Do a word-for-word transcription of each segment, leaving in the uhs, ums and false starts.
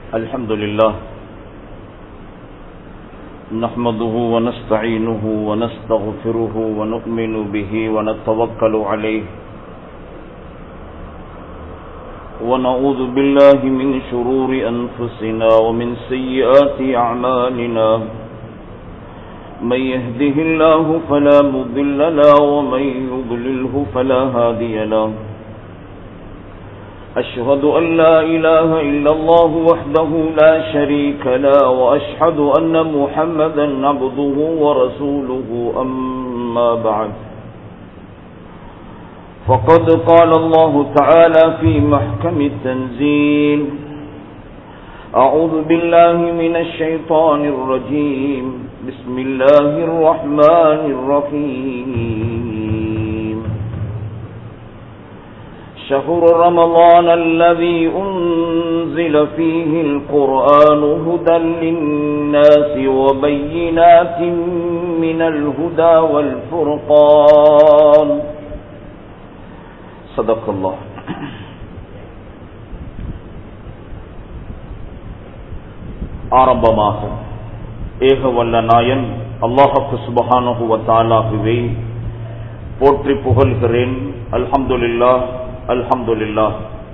الحمد لله نحمده ونستعينه ونستغفره ونؤمن به ونتوكل عليه ونعوذ بالله من شرور أنفسنا ومن سيئات أعمالنا من يهده الله فلا مضل له ومن يضلله فلا هادي له أشهد أن لا إله إلا الله وحده لا شريك له وأشهد أن محمدا عبده ورسوله أما بعد فقد قال الله تعالى في محكم التنزيل أعوذ بالله من الشيطان الرجيم بسم الله الرحمن الرحيم شهر رمضان الذي أنزل فيه القرآن هدى للناس وبينات من الهدى والفرقان صدق الله. ஆரம்பமாக ஏக வல்ல நாயன் அல்லாஹ்வுக்கு சுப்ஹானஹு வ தஆலாவை போற்றி புகழ்கிறேன். அல்ஹம்துலில்லாஹ் அல்ஹம்துலில்லாஹ்.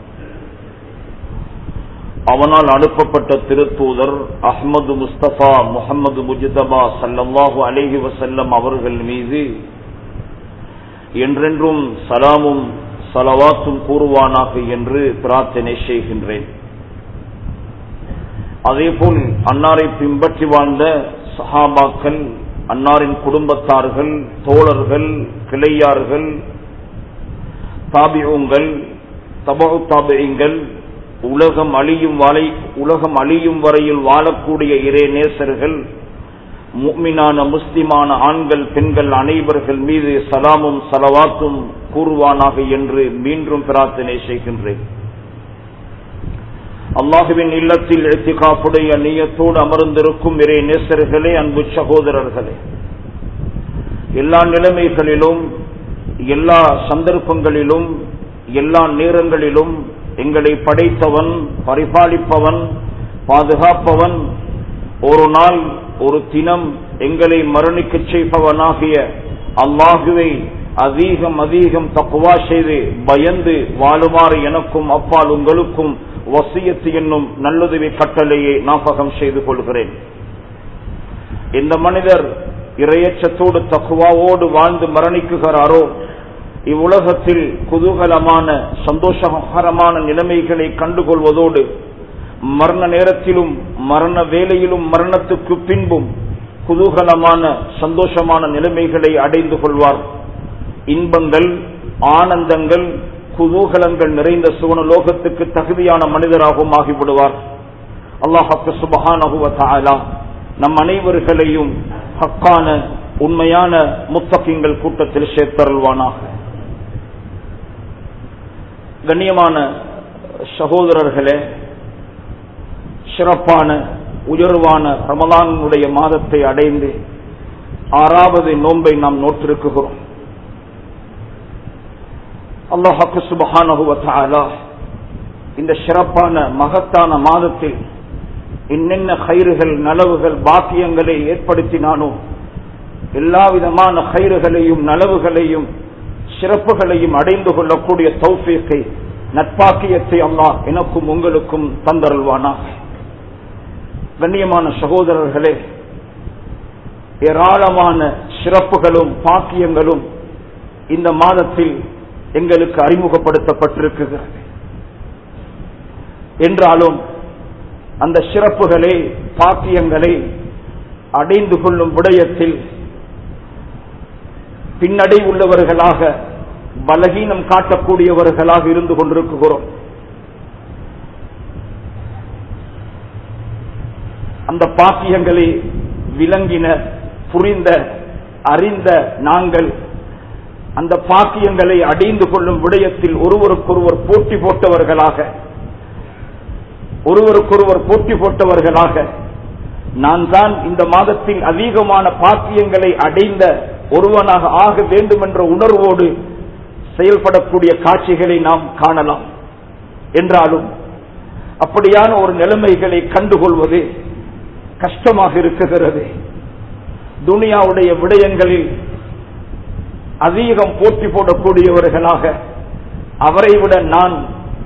அவனால் அனுப்பப்பட்ட திருத்தூதர் அஹ்மது முஸ்தபா முஹம்மது முஜ்தபா ஸல்லல்லாஹு அலைஹி வஸல்லம் அவர்கள் மீது என்றென்றும் சலாமும் ஸலவாத்தும் கூறுவானாக என்று பிரார்த்தனை செய்கின்றேன். அதேபோல் அன்னாரை பின்பற்றி வாழ்ந்த சஹாபாக்கள், அன்னாரின் குடும்பத்தார்கள், தோழர்கள், கிளையார்கள், தாபிஊங்கள், தபஉ தாபிஈங்கள், உலகம் அழியும் வரை உலகம் அழியும் வரையில் வாழக்கூடிய இறை நேசர்கள், முஃமினான முஸ்லிமான ஆண்கள் பெண்கள் அனைவர்கள் மீது சலாமும் ஸலவாத்தும் கூறுவானாக என்று மீண்டும் பிரார்த்தனை செய்கின்றேன். அல்லாஹுவின் இல்லத்தில் இத்திகாஃபுடைய நியத்தோடு அமர்ந்திருக்கும் இறை நேசர்களே, அன்பு சகோதரர்களே, எல்லா நிலைமைகளிலும் எல்லா சந்தர்ப்பங்களிலும் எல்லா நேரங்களிலும் எங்களை படைத்தவன், பரிபாலிப்பவன், பாதுகாப்பவன், ஒரு நாள் ஒரு தினம் எங்களை மரணிக்க செய்பவனாகிய அல்லாஹுவை அதிகம் அதிகம் தக்வா செய்து பயந்து வாழுமாறு எனக்கும் அப்பால் உங்களுக்கும் வசியத்து என்னும் நல்லுதவி கட்டளையை ஞாபகம் செய்து கொள்கிறேன். இந்த மனிதர் இறையச்சத்தோடு தக்வாவோடு வாழ்ந்து மரணிக்குகிறாரோ, இவ்வுலகத்தில் குதூகலமான சந்தோஷகரமான நிலைமைகளை கண்டுகொள்வதோடு மரண நேரத்திலும் மரண வேளையிலும் மரணத்துக்கு பின்பும் குதூகலமான சந்தோஷமான நிலைமைகளை அடைந்து கொள்வார். இன்பங்கள், ஆனந்தங்கள், குதூகலங்கள் நிறைந்த சுவனலோகத்துக்கு தகுதியான மனிதராகவும் ஆகிவிடுவார். அல்லாஹ் சுப்ஹானஹு வ தஆலா நம் அனைவர்களையும் ஹக்கான உண்மையான முத்தகீன்கள் கூட்டத்தில் சேர்த்தருள்வானாக. கண்ணியமான சகோதரர்களே, சிறப்பான உயர்வான ரமலானுடைய மாதத்தை அடைந்து ஆறாவது நோன்பை நாம் நோற்றிருக்கிறோம். அல்லாஹ் சுப்ஹானஹு வ தஆலா இந்த சிறப்பான மகத்தான மாதத்தில் என்னென்ன கைறுகள், நலவுகள், பாக்கியங்களை ஏற்படுத்தினானோ எல்லா விதமான கைறுகளையும் நலவுகளையும் சிறப்புகளையும் அடைந்து கொள்ளக்கூடிய தௌஃபீக்கை, நட்பாக்கியத்தை அல்லாஹ் எனக்கும் உங்களுக்கும் தந்தருள்வானாக. கண்ணியமான சகோதரர்களே, ஏராளமான சிறப்புகளும் பாக்கியங்களும் இந்த மாதத்தில் எங்களுக்கு அறிமுகப்படுத்தப்பட்டிருக்கிறது. என்றாலும் அந்த சிறப்புகளை, பாக்கியங்களை அடைந்து கொள்ளும் விடயத்தில் பின்னடை உள்ளவர்களாக, பலகீனம் காட்டக்கூடியவர்களாக இருந்து கொண்டிருக்கிறோம். அந்த பாக்கியங்களை விளங்கின, புரிந்த, அறிந்த நாங்கள் அந்த பாக்கியங்களை அடைந்து கொள்ளும் விடயத்தில் ஒருவருக்கொருவர் போட்டி போட்டவர்களாக ஒருவருக்கொருவர் போட்டி போட்டவர்களாக நான் தான் இந்த மாதத்தில் அதிகமான பாக்கியங்களை அடைந்த ஒருவனாக ஆக வேண்டும் என்ற உணர்வோடு செயல்படக்கூடிய காட்சிகளை நாம் காணலாம். என்றாலும் அப்படியான ஒரு நிலைமைகளை கண்டுகொள்வது கஷ்டமாக இருக்குகிறது. துனியாவுடைய விடயங்களில் அதிகம் போட்டி போடக்கூடியவர்களாக அவரை விட நான்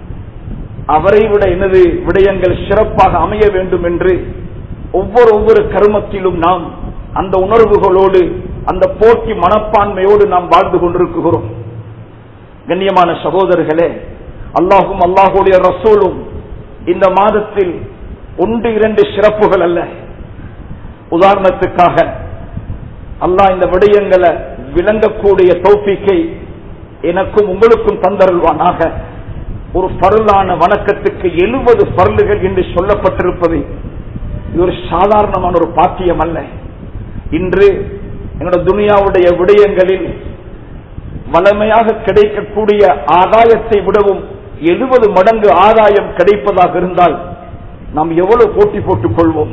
அவரை விட எனது விடயங்கள் சிறப்பாக அமைய வேண்டும் என்று ஒவ்வொரு ஒவ்வொரு கர்மத்திலும் நாம் அந்த உணர்வுகளோடு அந்த போட்டி மனப்பான்மையோடு நாம் வாழ்ந்து கொண்டிருக்கிறோம். கண்ணியமான சகோதரர்களே, அல்லாஹும் அல்லாஹுடைய ரசூலும் இந்த மாதத்தில் ஒன்று இரண்டு சிறப்புகள் அல்ல. உதாரணத்துக்காக அல்லாஹ் இந்த விடயங்களை விளங்கக்கூடிய தௌஃபீக்கை எனக்கும் உங்களுக்கும் தந்தருள்வானாக. ஒரு பருளான வணக்கத்துக்கு எழுபது பருளுகள் என்று சொல்லப்பட்டிருப்பது இது ஒரு சாதாரணமான ஒரு பாக்கியம் அல்ல. இன்று என்னோட துனியாவுடைய விடயங்களில் வளமையாக கிடைக்கக்கூடிய ஆதாயத்தை விடவும் எழுபது மடங்கு ஆதாயம் கிடைப்பதாக இருந்தால் நாம் எவ்வளவு போட்டி போட்டுக் கொள்வோம்.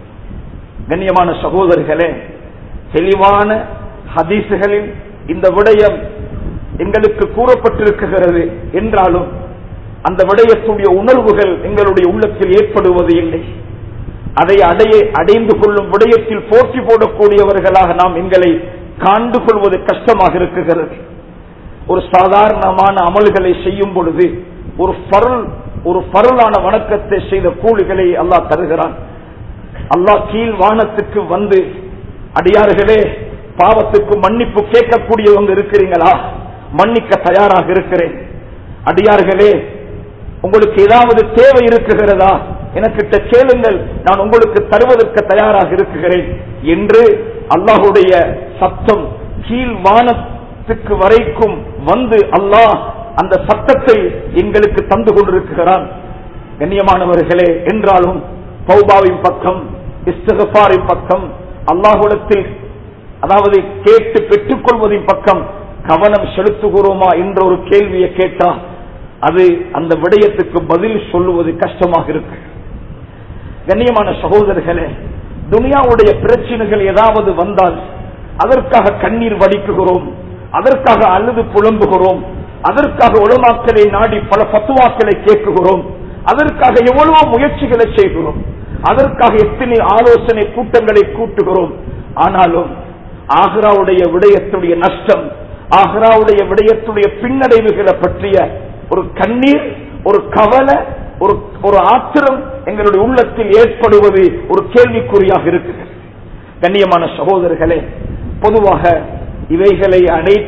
கண்ணியமான சகோதரர்களே, தெளிவான ஹதீசுகளில் இந்த விடயம் எங்களுக்கு கூறப்பட்டிருக்கிறது என்றாலும் அந்த விடயத்துடைய உணர்வுகள் எங்களுடைய உள்ளத்தில் ஏற்படுவது இல்லை. அதை அடைய அடைந்து கொள்ளும் விடயத்தில் போட்டி போடக்கூடியவர்களாக நாம் எங்களை காண்டு கொள்வது கஷ்டமாக இருக்கிறது. ஒரு சாதாரணமான அமல்களை செய்யும் பொழுது ஒரு பருள் ஒரு பருளான வணக்கத்தை செய்த கூலிகளை அல்லாஹ் தருகிறான். அல்லாஹ் கீழ் வானத்துக்கு வந்து, அடியார்களே பாவத்துக்கு மன்னிப்பு கேட்கக்கூடியவங்க இருக்கிறீங்களா? மன்னிக்க தயாராக இருக்கிறேன். அடியார்களே உங்களுக்கு ஏதாவது தேவை இருக்குகிறதா? எனக்கிட்ட கேளுங்கள், நான் உங்களுக்கு தருவதற்கு தயாராக இருக்கிறேன் என்று அல்லாஹுடைய சத்தம் கீழ் வானத்துக்கு வரைக்கும் வந்து அல்லாஹ் அந்த சத்தத்தை எங்களுக்கு தந்து கொண்டிருக்கிறான். கண்ணியமானவர்களே, என்றாலும் தௌபாவின் பக்கம், இஸ்திக்ஃபாரின் பக்கம், அல்லாஹ்விடத்தில் அதாவது கேட்டு பெற்றுக் கொள்வதின் பக்கம் கவனம் செலுத்துகிறோமா என்ற ஒரு கேள்வியை கேட்டா அது அந்த விடயத்துக்கு பதில் சொல்லுவது கஷ்டமாக இருக்கு. கண்ணியமான சகோதரர்களே, துனியாவுடைய பிரச்சனைகள் ஏதாவது வந்தால் அதற்காக கண்ணீர் வடிக்குகிறோம், அதற்காக அழுது புலம்புகிறோம், அதற்காக உலமாக்களை நாடி பல ஃபத்வாக்களை கேட்குகிறோம், அதற்காக எவ்வளவோ முயற்சிகளை செய்கிறோம், அதற்காக எத்தனை ஆலோசனை கூட்டங்களை கூட்டுகிறோம். ஆனாலும் ஆகிராவுடைய விடயத்துடைய நஷ்டம், ஆகிராவுடைய விடயத்துடைய பின்னடைவுகளை பற்றிய ஒரு கண்ணீர், ஒரு கவலை, ஒரு ஒரு ஆத்திரம் எங்களுடைய உள்ளத்தில் ஏற்படுவது ஒரு கேள்விக்குறியாக இருக்கிறது. கண்ணியமான சகோதரர்களே, பொதுவாக இவைகளை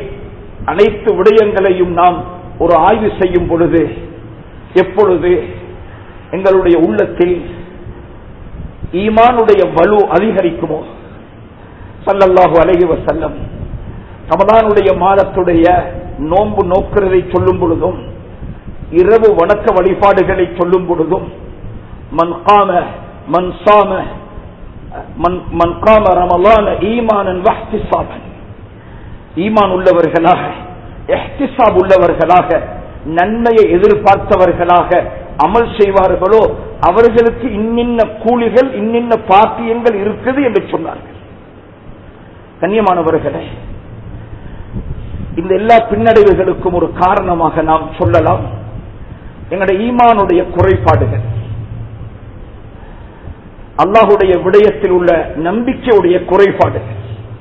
அனைத்து விடயங்களையும் நாம் ஒரு ஆய்வு செய்யும் பொழுது எப்பொழுது எங்களுடைய உள்ளத்தில் ஈமானுடைய வலு அதிகரிக்குமோ, ஸல்லல்லாஹு அலைஹி வஸல்லம் ரமலானுடைய மாதத்துடைய நோன்பு நோக்கிறதை சொல்லும் பொழுதும் இரவு வணக்க வழிபாடுகளை சொல்லும் பொழுதும் மன் காம மன் சாம மன் காம ரமலான ஈமானன் வஹ்திஸாபன், ஈமான் உள்ளவர்களாக, இஹ்திஸாப் உள்ளவர்களாக, நன்மையை எதிர்பார்த்தவர்களாக அமல் செய்வார்களோ அவர்களுக்கு இன்னின்ன கூலிகள், இன்னின்ன பாக்கியங்கள் இருக்குது என்று சொன்னார்கள். கண்ணியமானவர்களே, இந்த எல்லா பின்னடைவுகளுக்கும் ஒரு காரணமாக நாம் சொல்லலாம் எங்களுடைய ஈமானுடைய குறைபாடுகள், அல்லாஹுடைய விடயத்தில் உள்ள நம்பிக்கையுடைய குறைபாடுகள்.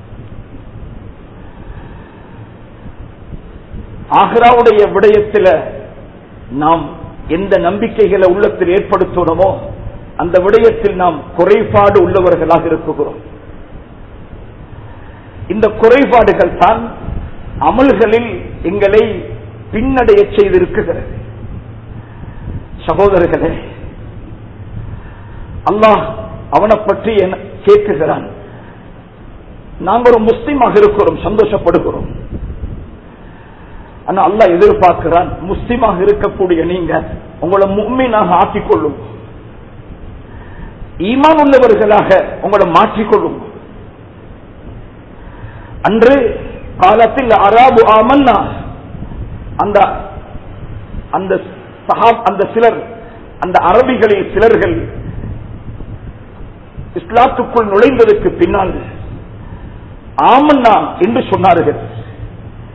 ஆகிராவுடைய விடயத்தில் நாம் எந்த நம்பிக்கைகளை உள்ளத்தில் ஏற்படுத்தணுமோ அந்த விடயத்தில் நாம் குறைபாடு உள்ளவர்களாக இருக்கிறோம். இந்த குறைபாடுகள் தான் அமல்களில் எங்களை பின்னடைய செய்திருக்கிறது. சகோதரர்களே, அல்லாஹ் அவனை பற்றி கேட்கிறான். நாங்கள் ஒரு முஸ்லிமாக இருக்கிறோம், சந்தோஷப்படுகிறோம். ஆனா அல்லாஹ் எதிர்பார்க்கிறான், முஸ்லிமாக இருக்கக்கூடிய நீங்க உங்களை முஃமினாக ஆக்கிக்கொள்ளும், ஈமான் உள்ளவர்களாக உங்களை மாற்றிக்கொள்ளும். அன்று காலத்தில் அராபு ஆமன்னா அந்த அந்த சஹாப் அந்த சிலர் அந்த அரபிகளில் சிலர்கள் இஸ்லாத்துக்குள் நுழைந்ததற்கு பின்னால் ஆமன்னா என்று சொன்னார்கள்.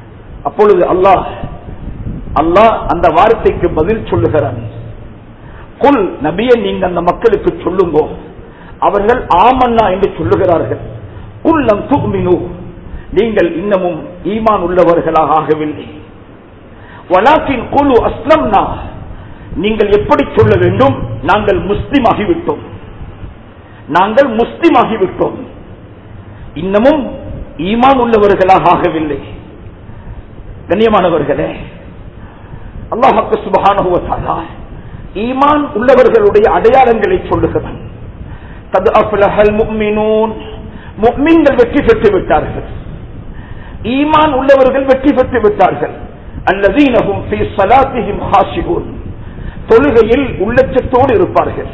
அப்பொழுது அல்லாஹ் அல்லாஹ் அந்த வார்த்தைக்கு பதில் சொல்லுகிறான். குல் நபியே நீங்க அந்த மக்களுக்கு சொல்லுங்க, அவர்கள் ஆமன்னா என்று சொல்லுகிறார்கள். குல்லம் துமினு, நீங்கள் இன்னமும் ஈமான் உள்ளவர்களாக ஆகவில்லை. வலாக்கின் குலு அஸ்லம்னா, நீங்கள் எப்படி சொல்ல வேண்டும், நாங்கள் முஸ்லிம் ஆகிவிட்டோம், நாங்கள் முஸ்லிம் ஆகிவிட்டோம், இன்னமும் ஈமான் உள்ளவர்களாக ஆகவில்லை. கண்ணியமானவர்களே, அல்லாஹ் சுப்ஹானஹு வ தஆலா ஈமான் உள்ளவர்களுடைய அடையாளங்களை சொல்லுகிறான். கத் அஃப்லஹல் முஃமினூன், முஃமின்கள் வெற்றி பெற்று விட்டார்கள், ஈமான் உள்ளவர்கள் வெற்றி பெற்று விட்டார்கள். அல்லதீன ஹும் ஃபீ ஸலாத்திஹிம் ஹாஷிஊன், தொழுகையில் உள்ளச்சத்தோடு இருப்பார்கள்.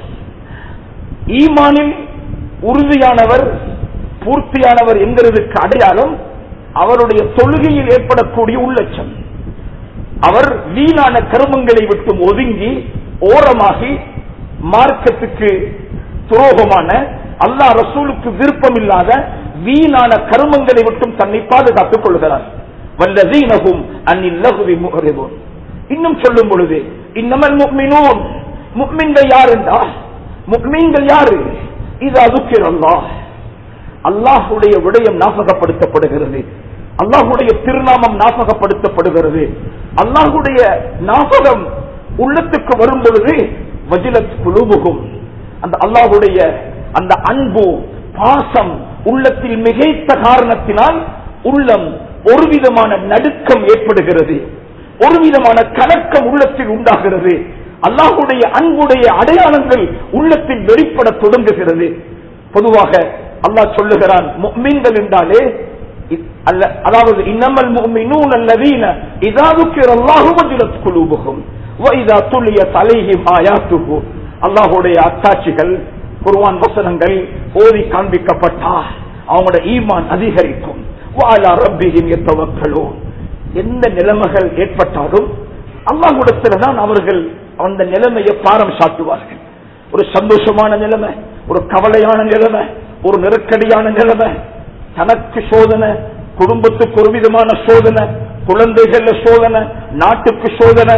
ஈமானில் உறுதியானவர் பூர்த்தியானவர் என்கிறதுக்கு அடையாளம் அவருடைய தொழுகையில் ஏற்படக்கூடிய உள்ளச்சம். அவர் வீணான கர்மங்களை விட்டு ஒதுங்கி ஓரமாகி மார்க்கத்துக்கு துரோகமான அல்லாஹ் ரசூலுக்கு விருப்பம் இல்லாத வீணான கர்மங்களை விட்டும் தன்னை பாதுகாத்துக் கொள்கிறார். வல்லதீனஹும் அன்னில் லஹ்வி முஅரிதுன், இன்னும் சொல்லும் பொழுது இன்னமல் முஃமினூன், முஃமின்கள் யார் என்றால், முஃமின்கள் யாரு, இதா ذுக்கிரல்லாஹ், அல்லாஹ்வுடைய விடயம் ஞாபகப்படுத்தப்படுகிறது, அல்லாஹ்வுடைய திருநாமம் ஞாபகப்படுத்தப்படுகிறது, அல்லாஹ்வுடைய ஞாபகம் உள்ளத்துக்கு வரும் பொழுது வஜிலத் குலூபுஹும், அந்த அல்லாஹ்வுடைய அந்த அன்பு பாசம் உள்ளத்தில் மிகைத்த காரணத்தினால் உள்ளம் ஒரு விதமான நடுக்கம் ஏற்படுகிறது, ஒரு விதமான கலக்கம் உள்ளத்தில் உண்டாகிறது. அல்லாஹ்வுடைய அன்புடைய அடையாளங்கள் உள்ளத்தில் வெளிப்பட தொடங்குகிறது. பொதுவாக அல்லாஹ் சொல்லுகிறான், முஃமின்கள் என்றாலே அல்ல, அதாவது இன்னமல் முஃமினூன அல்லதீன இதா ذுக்கிரல்லாஹு வஜிலத் குலூபுஹும் வ இதா துலியத் அலைஹிம் ஆயாத்துஹு, அல்லாஹ்வுடைய அத்தாட்சிகள் குர்ஆன் வசனங்கள் ஓதி காண்பிக்கப்பட்டா அவங்களோட ஈமான் அதிகரிக்கும். வ அலா ரப்பிஹிம் யதவக்கலூன், எந்த நிலைமைகள் ஏற்பட்டாலும் அல்லாஹ்விடத்துல தான் அவர்கள் அந்த நிலைமையை பாரம் சாட்டுவார்கள். ஒரு சந்தோஷமான நிலைமை, ஒரு கவலையான நிலைமை, ஒரு நெருக்கடியான நிலைமை, தனக்கு சோதனை, குடும்பத்துக்கு ஒரு விதமான சோதனை, குழந்தைகள் சோதனை, நாட்டுக்கு சோதனை,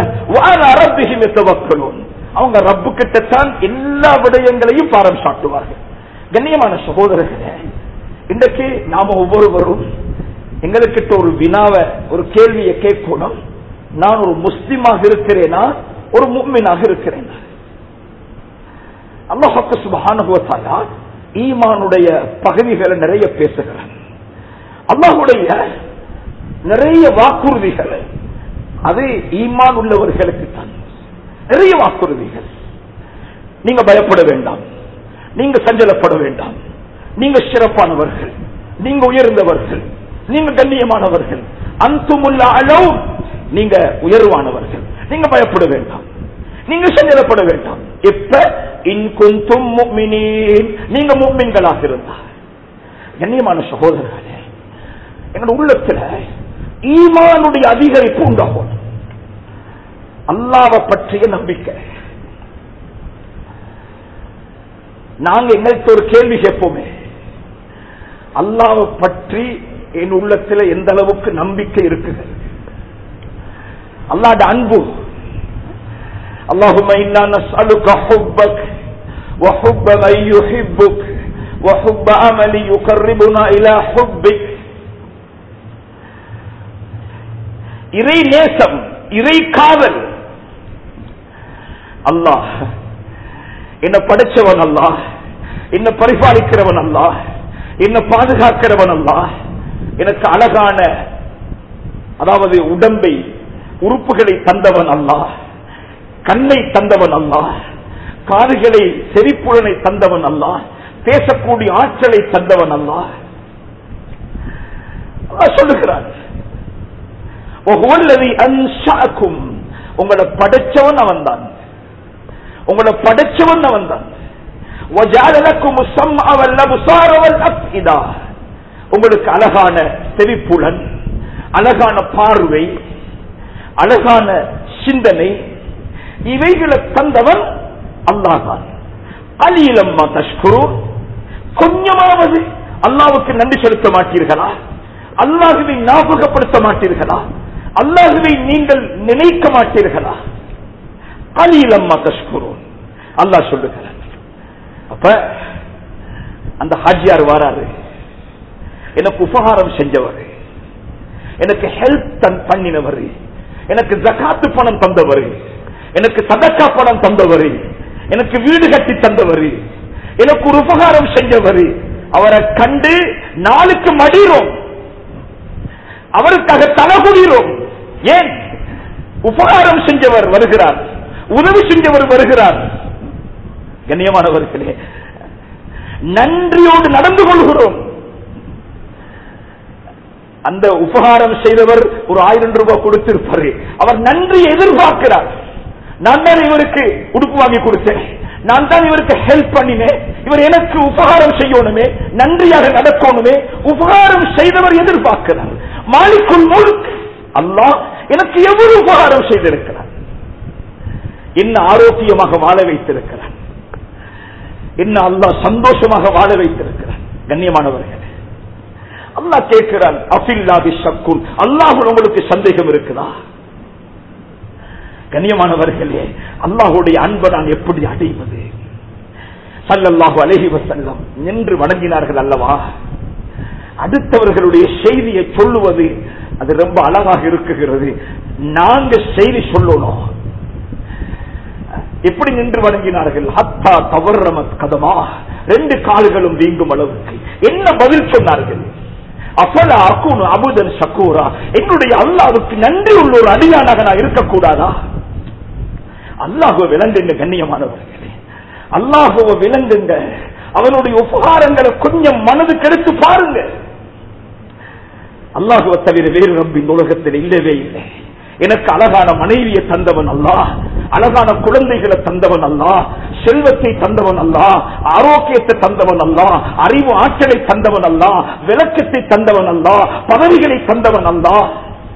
அவங்க ரப்பு கிட்டத்தான் எல்லா விடயங்களையும் பாரம் சாட்டுவார்கள். கண்ணியமான சகோதரர்களே, இன்றைக்கு நாம ஒவ்வொருவரும் எங்களுக்கிட்ட ஒரு வினாவை ஒரு கேள்வியை கேட்கணும், நான் ஒரு முஸ்லிமாக இருக்கிறேனா ஒரு முஃமினாக இருக்கிறேனா? அல்லாஹ் சுப்ஹானஹு வ தஆலா ஈமானுடைய பகுதிகளை நிறைய பேசுகிறார். அல்லாஹ்வுடைய நிறைய வாக்குறுதிகள் அது ஈமான் உள்ளவர்களுக்கு தான். நிறைய வாக்குறுதிகள். நீங்க பயப்பட வேண்டாம், நீங்க சஞ்சலப்பட வேண்டாம், நீங்க சிறப்பானவர்கள், நீங்க உயர்ந்தவர்கள், நீங்க கண்ணியமானவர்கள், அன்துமுல் அலௌன், நீங்க உயர்வானவர்கள், நீங்க பயப்பட வேண்டாம், நீங்க சஞ்சலப்பட வேண்டாம். எப்ப இன் குன்தும் முஃமினீன், நீங்க முஃமின்களாக இருந்தால். கண்ணியமான சகோதரர்களே, எங்களுடைய உள்ளத்துல ஈமானுடைய அதிகரிப்பு உண்டாகும். அல்லாஹ்வை பற்றிய நம்பிக்கை. நாங்க எங்களுக்கு ஒரு கேள்வி கேட்போமே, அல்லாஹ்வை பற்றி என் உள்ளத்துல எந்த அளவுக்கு நம்பிக்கை இருக்குது, அல்லாஹ்வுடைய அன்பு. اللهم إنا نسألك حبك وحب من يحبك وحب عمل يقربنا إلى حبك. இறை நேசம், இறை காதல். அல்லாஹ் என்ன படைச்சவன், அல்லாஹ் என்ன பரிபாலிக்கிறவன், அல்லாஹ் என்ன பாதுகாக்கிறவன், அல்லாஹ் எனக்கு அழகான அதாவது உடம்பை உறுப்புகளை தந்தவன், அல்லாஹ் கண்ணை தந்தவன், அல்லாஹ் காதுகளை செறிப்புலனை தந்தவன், அல்லாஹ் பேசக்கூடிய ஆற்றலை தந்தவன், அல்லாஹ் சொல்லுகிறான். உங்களை படைச்சவன் அவன் தான், உங்களை படைச்சவன் அவன் தான். உங்களுக்கு அழகான செவிப்புலன், அழகான பார்வை, அழகான சிந்தனை, இவைகளை தந்தவன் அல்லாஹ் தான். கலீலம்மா தஷ்குரூன், கொஞ்சமாவது அல்லாஹ்வுக்கு நன்றி செலுத்த மாட்டீர்களா? அல்லாஹ்வை ஞாபகப்படுத்த மாட்டீர்களா? அல்லாஹ்வை நீங்கள் நினைக்க மாட்டீர்களா? கலீலம்மா தஷ்குரூன், அல்லாஹ் சொல்லுகிறார். அப்ப அந்த ஹாஜியார் வராரு, எனக்கு உபகாரம் செஞ்சவர், எனக்கு ஹெல்ப் பண்ணினவர், எனக்கு ஜகாத்து பணம் தந்தவர், எனக்கு சதக்கா பணம் தந்தவர், எனக்கு வீடு கட்டி தந்தவர், எனக்கு ஒரு உபகாரம் செஞ்சவர், அவரை கண்டு நாளுக்கு மடிறோம், அவருக்காக தலகுகிறோம். ஏன்? உபகாரம் செஞ்சவர் வருகிறார், உதவி செஞ்சவர் வருகிறார். கண்ணியமானவர்களே, நன்றியோடு நடந்து கொள்கிறோம். அந்த உபகாரம் செய்தவர் ஒரு ஆயிரம் ரூபாய் கொடுத்திருப்பாரு, அவர் நன்றி எதிர்பார்க்கிறார். நான் தான் இவருக்கு உடுப்பு வாங்கி கொடுத்தேன், நான் தான் இவருக்கு ஹெல்ப் பண்ணினேன், இவர் எனக்கு உபகாரம் செய்யணுமே, நன்றியாக நடக்கணுமே. உபகாரம் செய்தவர் எதிர்பார்க்கிறார். மாலிக்குல் முல்க் அல்லாஹ் எனக்கு எவ்வளவு உபகாரம் செய்திருக்கிறார், என்ன ஆரோக்கியமாக வாழ வைத்திருக்கிறார், என்ன அல்லாஹ் சந்தோஷமாக வாழ வைத்திருக்கிறார். கண்ணியமானவர்கள், அல்லாஹ் கேட்கிறான், அஃபில்லாஹி ஷக்குன், அல்லாஹ்வுல் உங்களுக்கு சந்தேகம் இருக்குதா? கண்ணியமானவர்களே, அல்லாஹ்வுடைய அன்பை நான் எப்படி அடைவது? ஸல்லல்லாஹு அலைஹி வஸல்லம் நின்று வணங்கினார்கள் அல்லவா? அடுத்தவர்களுடைய செய்தியை சொல்லுவது அது ரொம்ப அழகாக இருக்குகிறது. நாங்க செய்தி சொல்லணும். எப்படி நின்று வணங்கினார்கள்? ஹத்தா தவர்ரமத் கதமா, ரெண்டு கால்களும் வீங்கும் அளவுக்கு. என்ன பதில் சொன்னார்கள்? அஃபலா அகூனு அபுதன் ஷக்கூரா, என்னுடைய அல்லாஹ்வுக்கு நன்றி உள்ள ஒரு அடியானாக நான் இருக்கக்கூடாதா? அல்லாஹ்வை விளங்குங்க கண்ணியமானவர்களே, அல்லாஹ்வை விளங்குங்க. அவனுடைய உபகாரங்களை கொஞ்சம் மனதுக்கு எடுத்து பாருங்க. அல்லாஹ்வை தவிர வேறு ரப் இந்த உலகத்தில் இல்லவே இல்லை. எனக்கு அழகான மனைவியை தந்தவன் அல்லாஹ், அழகான குழந்தைகளை தந்தவன் அல்லாஹ், செல்வத்தை தந்தவன் அல்லாஹ், ஆரோக்கியத்தை தந்தவன் அல்லாஹ், அறிவு ஆற்றலை தந்தவன் அல்லாஹ், விளக்கத்தை தந்தவன் அல்லாஹ், பதவிகளை தந்தவன் அல்லாஹ்.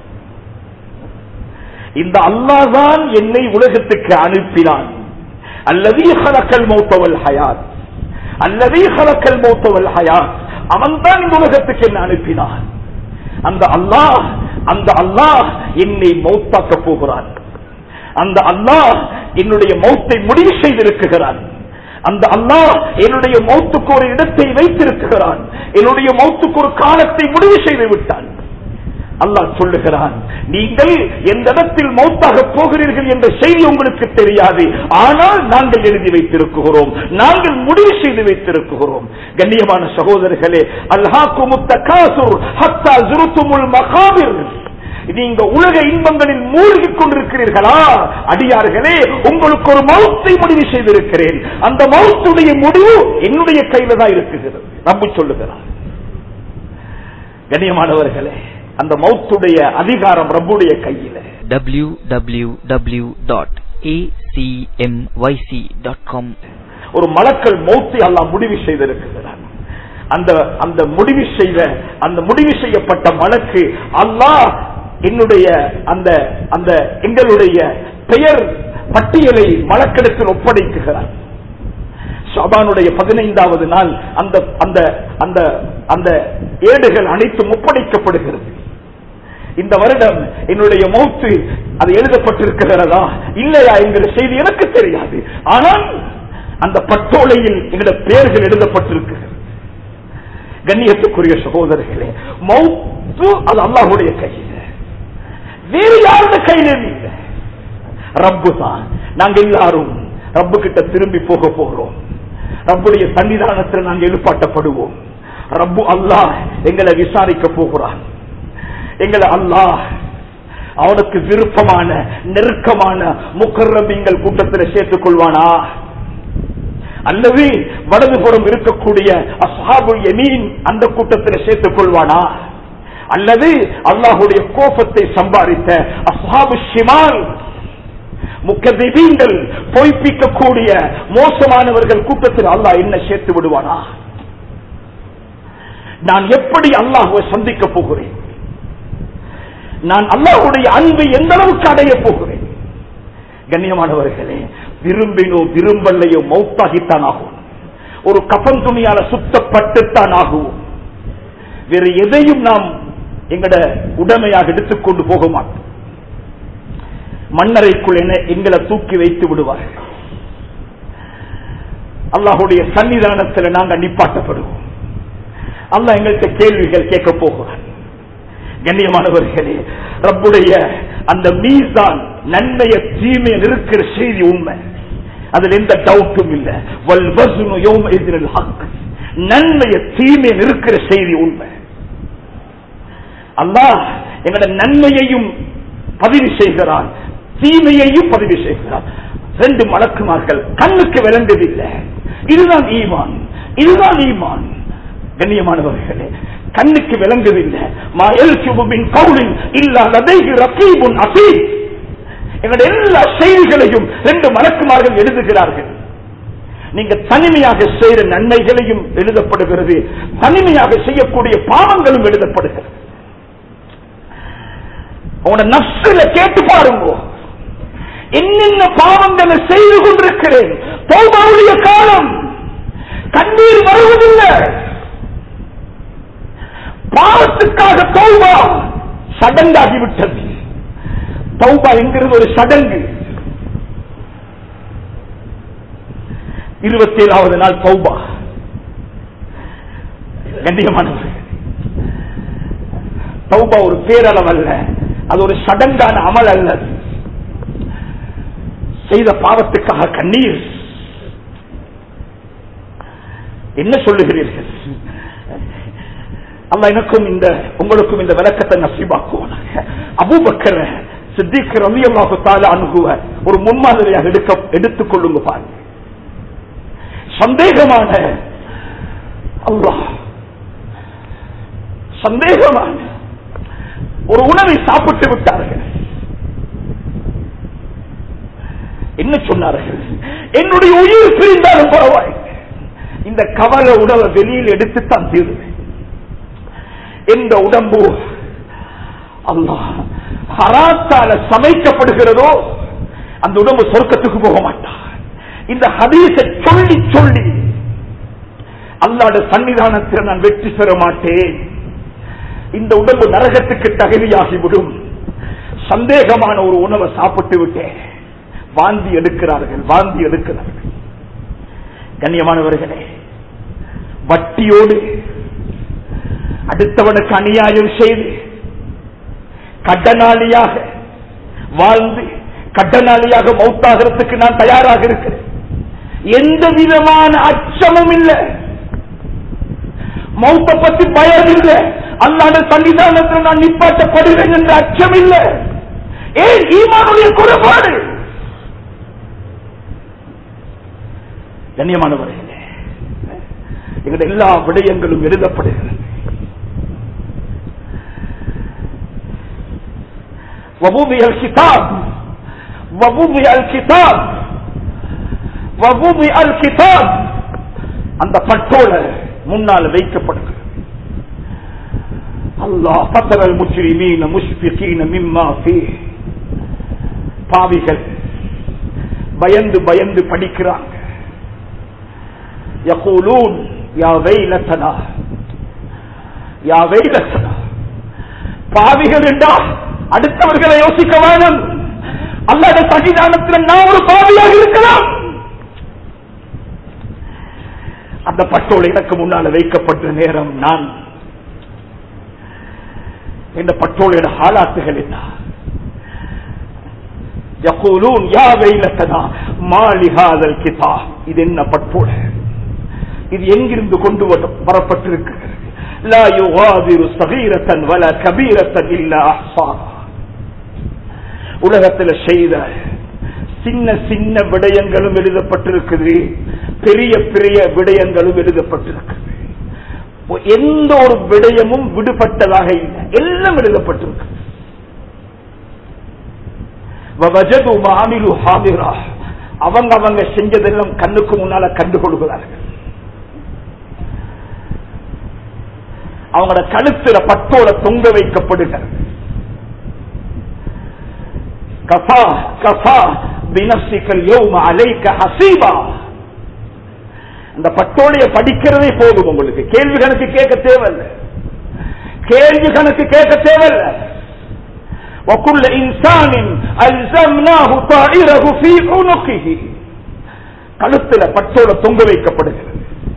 இந்த அல்லாஹ் தான் என்னை உலகத்துக்கு அனுப்பினான். அல்லதீ ஹலக்கல் மௌத்த வல் ஹயாத், அல்லதீ ஹலக்கல் மௌத்த வல் ஹயாத், அவன் தான் இந்த உலகத்துக்கு என்ன அனுப்பினான். அந்த அல்லாஹ் அந்த அல்லாஹ் என்னை மௌத்தாக்க போகிறான். அந்த அல்லாஹ் என்னுடைய மௌத்தை முடிவு செய்திருக்கிறான். அந்த அல்லாஹ் என்னுடைய மௌத்துக்கு ஒரு இடத்தை வைத்திருக்கிறான். என்னுடைய மௌத்துக்கு ஒரு காலத்தை முடிவு செய்து விட்டான். அல்லாஹ் சொல்லுகிறான், நீங்கள் எந்த இடத்தில் மௌத்தாக போகிறீர்கள் என்ற செய்தி உங்களுக்கு தெரியாது, ஆனால் நாங்கள் எழுதி வைத்திருக்கிறோம், நாங்கள் முடிவு செய்து வைத்திருக்கிறோம். கண்ணியமான சகோதரர்களே, அல்ஹாக்குமுத் தகாசுர் ஹத்தா ஸுருதுமுல் மகாபிர், நீங்க உலக இன்பங்களில் மூழ்கி கொண்டிருக்கிறீர்களா? அடியார்களே, உங்களுக்கு ஒரு மௌத்தை முடிவு செய்திருக்கிறேன். அந்த மௌத்துடைய முடிவு என்னுடைய கையில தான் இருக்கிறது. ரப்பு சொல்லுகிறார். கண்ணியமானவர்களே, அந்த மௌத்துடைய அதிகாரம் ரப்புடைய கையில. W W W dot A C M Y C dot com. ஒரு மலக்கல் மௌத்தை அல்லாஹ் முடிவு செய்திருக்கிறார். அந்த அந்த முடிவு செய்த அந்த முடிவு செய்யப்பட்ட மலக்கு அல்லாஹ் என்னுடைய அந்த அந்த எங்களுடைய பெயர் பட்டியலை மலக்கெடுத்தில் ஒப்படைக்குகிறார். ஷாபானுடைய பதினைந்தாவது நாள் அந்த அந்த அந்த அந்த ஏடுகள் அனைத்தும் ஒப்படைக்கப்படுகிறது. இந்த வருடம் என்னுடைய மௌத்து அது எழுதப்பட்டிருக்கிறதா இல்லையா என்கிற செய்தி எனக்கு தெரியாது. ஆனால் அந்த பட்டோலையில் எங்களுடைய பெயர்கள் எழுதப்பட்டிருக்கிறது. கண்ணியத்துக்குரிய சகோதரர்களே, மௌத்து அது அல்லாஹ்வுடைய கையில், வேறு யாருடைய கையிலும் இல்லை. ரப்பு தான். நாங்கள் எல்லாரும் ரப்பு கிட்ட திரும்பி போக போகிறோம். ரப்புடைய சன்னிதானத்தில் நாங்கள் எழுப்பாட்டப்படுவோம். ரப்பு அல்லாஹ் எங்களை விசாரிக்க போகிறான். எங்களை அல்லாஹ் அவனுக்கு விருப்பமான நெருக்கமான முகர்ரபீங்கள் கூட்டத்தில் சேர்த்துக் கொள்வானா, அல்லது வலதுபுறம் இருக்கக்கூடிய அஸ்ஹாபுல் யமீன் அந்த கூட்டத்தில் சேர்த்துக் கொள்வானா, அல்லது அல்லாஹ்வுடைய கோபத்தை சம்பாதித்த அஸ்ஹாபு ஷிமால் முக்கதிபீன்கள் பொய்ப்பிக்கக்கூடிய மோசமானவர்கள் கூட்டத்தில் அல்லாஹ் என்ன சேர்த்து விடுவானா? நான் எப்படி அல்லாஹ்வை சந்திக்க போகிறேன்? நான் அல்லாஹ்வுடைய அன்பை எந்த அளவுக்கு அடைய போகிறேன்? கண்ணியமானவர்களே, விரும்பினோ விரும்பலையோ மௌத்தாகித்தான் ஆகும். ஒரு கஃன் துணியால சுத்தப்பட்டுத்தான் ஆகும். வேறு எதையும் நாம் எங்கட உடைமையாக எடுத்துக்கொண்டு போக மாட்டோம். மண்ணறைக்குள் எங்களை தூக்கி வைத்து விடுவார்கள். அல்லாஹ்வுடைய சன்னிதானத்தில் நாங்கள் நிப்பாட்டப்படுவோம். அல்லாஹ் எங்கள்கிட்ட கேள்விகள் கேட்க போகிறார். கண்ணியமானவர்களே, ரப்புடைய அந்த மீசான் நன்மையை தீமையை இருக்கிற செய்தி உண்மை, அதுல எந்த டவுட்டும் இல்லை. வல் வஸ்னு யௌமஇதில் ஹக், நன்மையை தீமையை இருக்கிற செய்தி உண்மை. அல்லாஹ் எங்களுடைய நன்மையையும் பதிவு செய்கிறான், தீமையையும் பதிவு செய்கிறான். ரெண்டு மலக்குமார்கள் கண்ணுக்கு விளங்குதில்லை. இதுதான் ஈமான், இதுதான் ஈமான். கண்ணியமானவர்களே, கண்ணுக்கு விளங்குதில்லை. மா யல்ஃபிது மின் கௌலின் இல்லா லதைஹி ரகீபுன் அதீத். எங்களுடைய எல்லா செய்திகளையும் ரெண்டு மலக்குமார்கள் எழுதுகிறார்கள். நீங்க தனிமையாக செய்கிற நன்மைகளையும் எழுதப்படுகிறது, தனிமையாக செய்யக்கூடிய பாவங்களும் எழுதப்படுகிறது. உங்களோட நஃப்ஸில கேட்டு பாருங்க, என்னென்ன பாவங்களை செய்து கொண்டிருக்கிறேன். தௌபாவுடைய காலம், கண்ணீர் வருவதில்லை. பாவத்துக்காக தௌபா சடங்காகிவிட்டது. தௌபா என்கிறது ஒரு சடங்கு. இருபத்தி ஏழாவது நாள் தௌபா. கண்ணியமானவர்கள், தௌபா ஒரு பேரளவு அல்ல, அது ஒரு சடங்கான அமல் அல்ல. செய்த பாவத்துக்காக கண்ணீர். என்ன சொல்லுகிறீர்கள்? அல்லாஹ் எனக்கும் இந்த உங்களுக்கும் இந்த விளக்கத்தை நசீபாக்குவானாக. அபூபக்கர் சித்திக் ரலியல்லாஹு தஆலா அன்ஹு ஒரு முன்மாதிரியாக எடுக்க எடுத்துக் கொள்ளுங்க பாருங்க. சந்தேகமான அல்லாஹ் சந்தேகமான ஒரு உணவை சாப்பிட்டு விட்டார்கள். என்ன சொன்னார்கள்? என்னுடைய உயிர் பிரிந்தாலும் பரவாயில்லை, இந்த கவலை உணவை வெளியில் எடுத்துத்தான் தீருவேன். எந்த உடம்பு அல்லாஹ் ஹராத்தால சமைக்கப்படுகிறதோ அந்த உடம்பு சொர்க்கத்துக்கு போக மாட்டார். இந்த ஹதீஸை சொல்லி சொல்லி அல்லாஹ்வுடைய சன்னிதானத்தில் நான் வெற்றி பெற மாட்டேன், இந்த உடம்பு நரகத்துக்கு தகுதியாகிவிடும். சந்தேகமான ஒரு உணவை சாப்பிட்டு விட்டேன். வாந்தி எடுக்கிறார்கள், வாந்தி எடுக்கிறார்கள். கண்ணியமானவர்களே, வட்டியோடு அடுத்தவனுக்கு அநியாயம் செய்து கடனாளியாக வாழ்ந்து கடனாளியாக மௌத்தாகிறதுக்கு நான் தயாராக இருக்கிறேன். எந்த விதமான அச்சமும் இல்லை, மௌத்த பத்தி பயம் இல்லை, அல்லாஹ்வுடைய சன்னிதானத்தில் நான் நிப்பாட்டப்படுவேன் என்ற அச்சம் இல்லை. ஏன்? ஈமானுடைய குறைபாடு. கண்ணியமானவர்களே, எங்களுடைய எல்லா விடயங்களும் எழுதப்படுகிறது. وَوُضِعَ الْكِتَابُ وَوُضِعَ الْكِتَابُ وَوُضِعَ الْكِتَابُ அந்த பட்டோல முன்னால் வைக்கப்படுகிறது. அல்லாஹ் فَتَرَى الْمُجْرِمِينَ مُشْفِقِينَ مِمَّا فِيهِ, பாவிகள் பயந்து பயந்து படிக்கிறாங்க. يَقُولُونَ يَا وَيْلَتَنَا يَا وَيْلَتَنَا. பாவிகள் என்றால் அடுத்தவர்களை யோசிக்க வேணும். அல்லாஹ்வுடைய சன்னிதானத்தில் நான் ஒரு பாவியாக இருக்கலாம். அந்த பட்டோலை எனக்கு முன்னால் வைக்கப்பட்ட நேரம் நான் இந்த பட்டோலையோட ஹாலாத்துகள் என்ன? யகூலூன் யா வைலதனா மா லிஹாதல் கிதாப். இது என்ன பட்டோலை? இது எங்கிருந்து கொண்டு வரப்பட்டிருக்கிறது? லா யுகாதிரு ஸகீரத்தன் வலா கபீரத்தன் இல்லா அஹ்ஸாஹா. உலகத்தில் செய்த சின்ன சின்ன விடயங்களும் எழுதப்பட்டிருக்குது, பெரிய பெரிய விடயங்களும் எழுதப்பட்டிருக்குது. எந்த ஒரு விடயமும் விடுபட்டதாக இல்லை, எல்லாம் எழுதப்பட்டிருக்கு. அவங்க அவங்க செஞ்சதெல்லாம் கண்ணுக்கு முன்னால கண்டு கொள்கிறார்கள். அவங்களோட கழுத்துல பட்டோட தொங்க வைக்கப்படுகிறது. கஃபா கஃபா பினஃப்ஸிகல் யௌம அலைக ஹஸீபா. அந்த பட்டோடைய படிக்கிறதே போதும், உங்களுக்கு கேள்வி கணக்கு கேட்க தேவையில்லை, கேள்வி கணக்கு கேட்க தேவையில்லை. وَكُلَّ إِنسَانٍ أَلْزَمْنَاهُ طَائِرَهُ فِي عُنُقِهِ. கழுத்துல பட்டோல தொங்க வைக்கப்படுகிறது.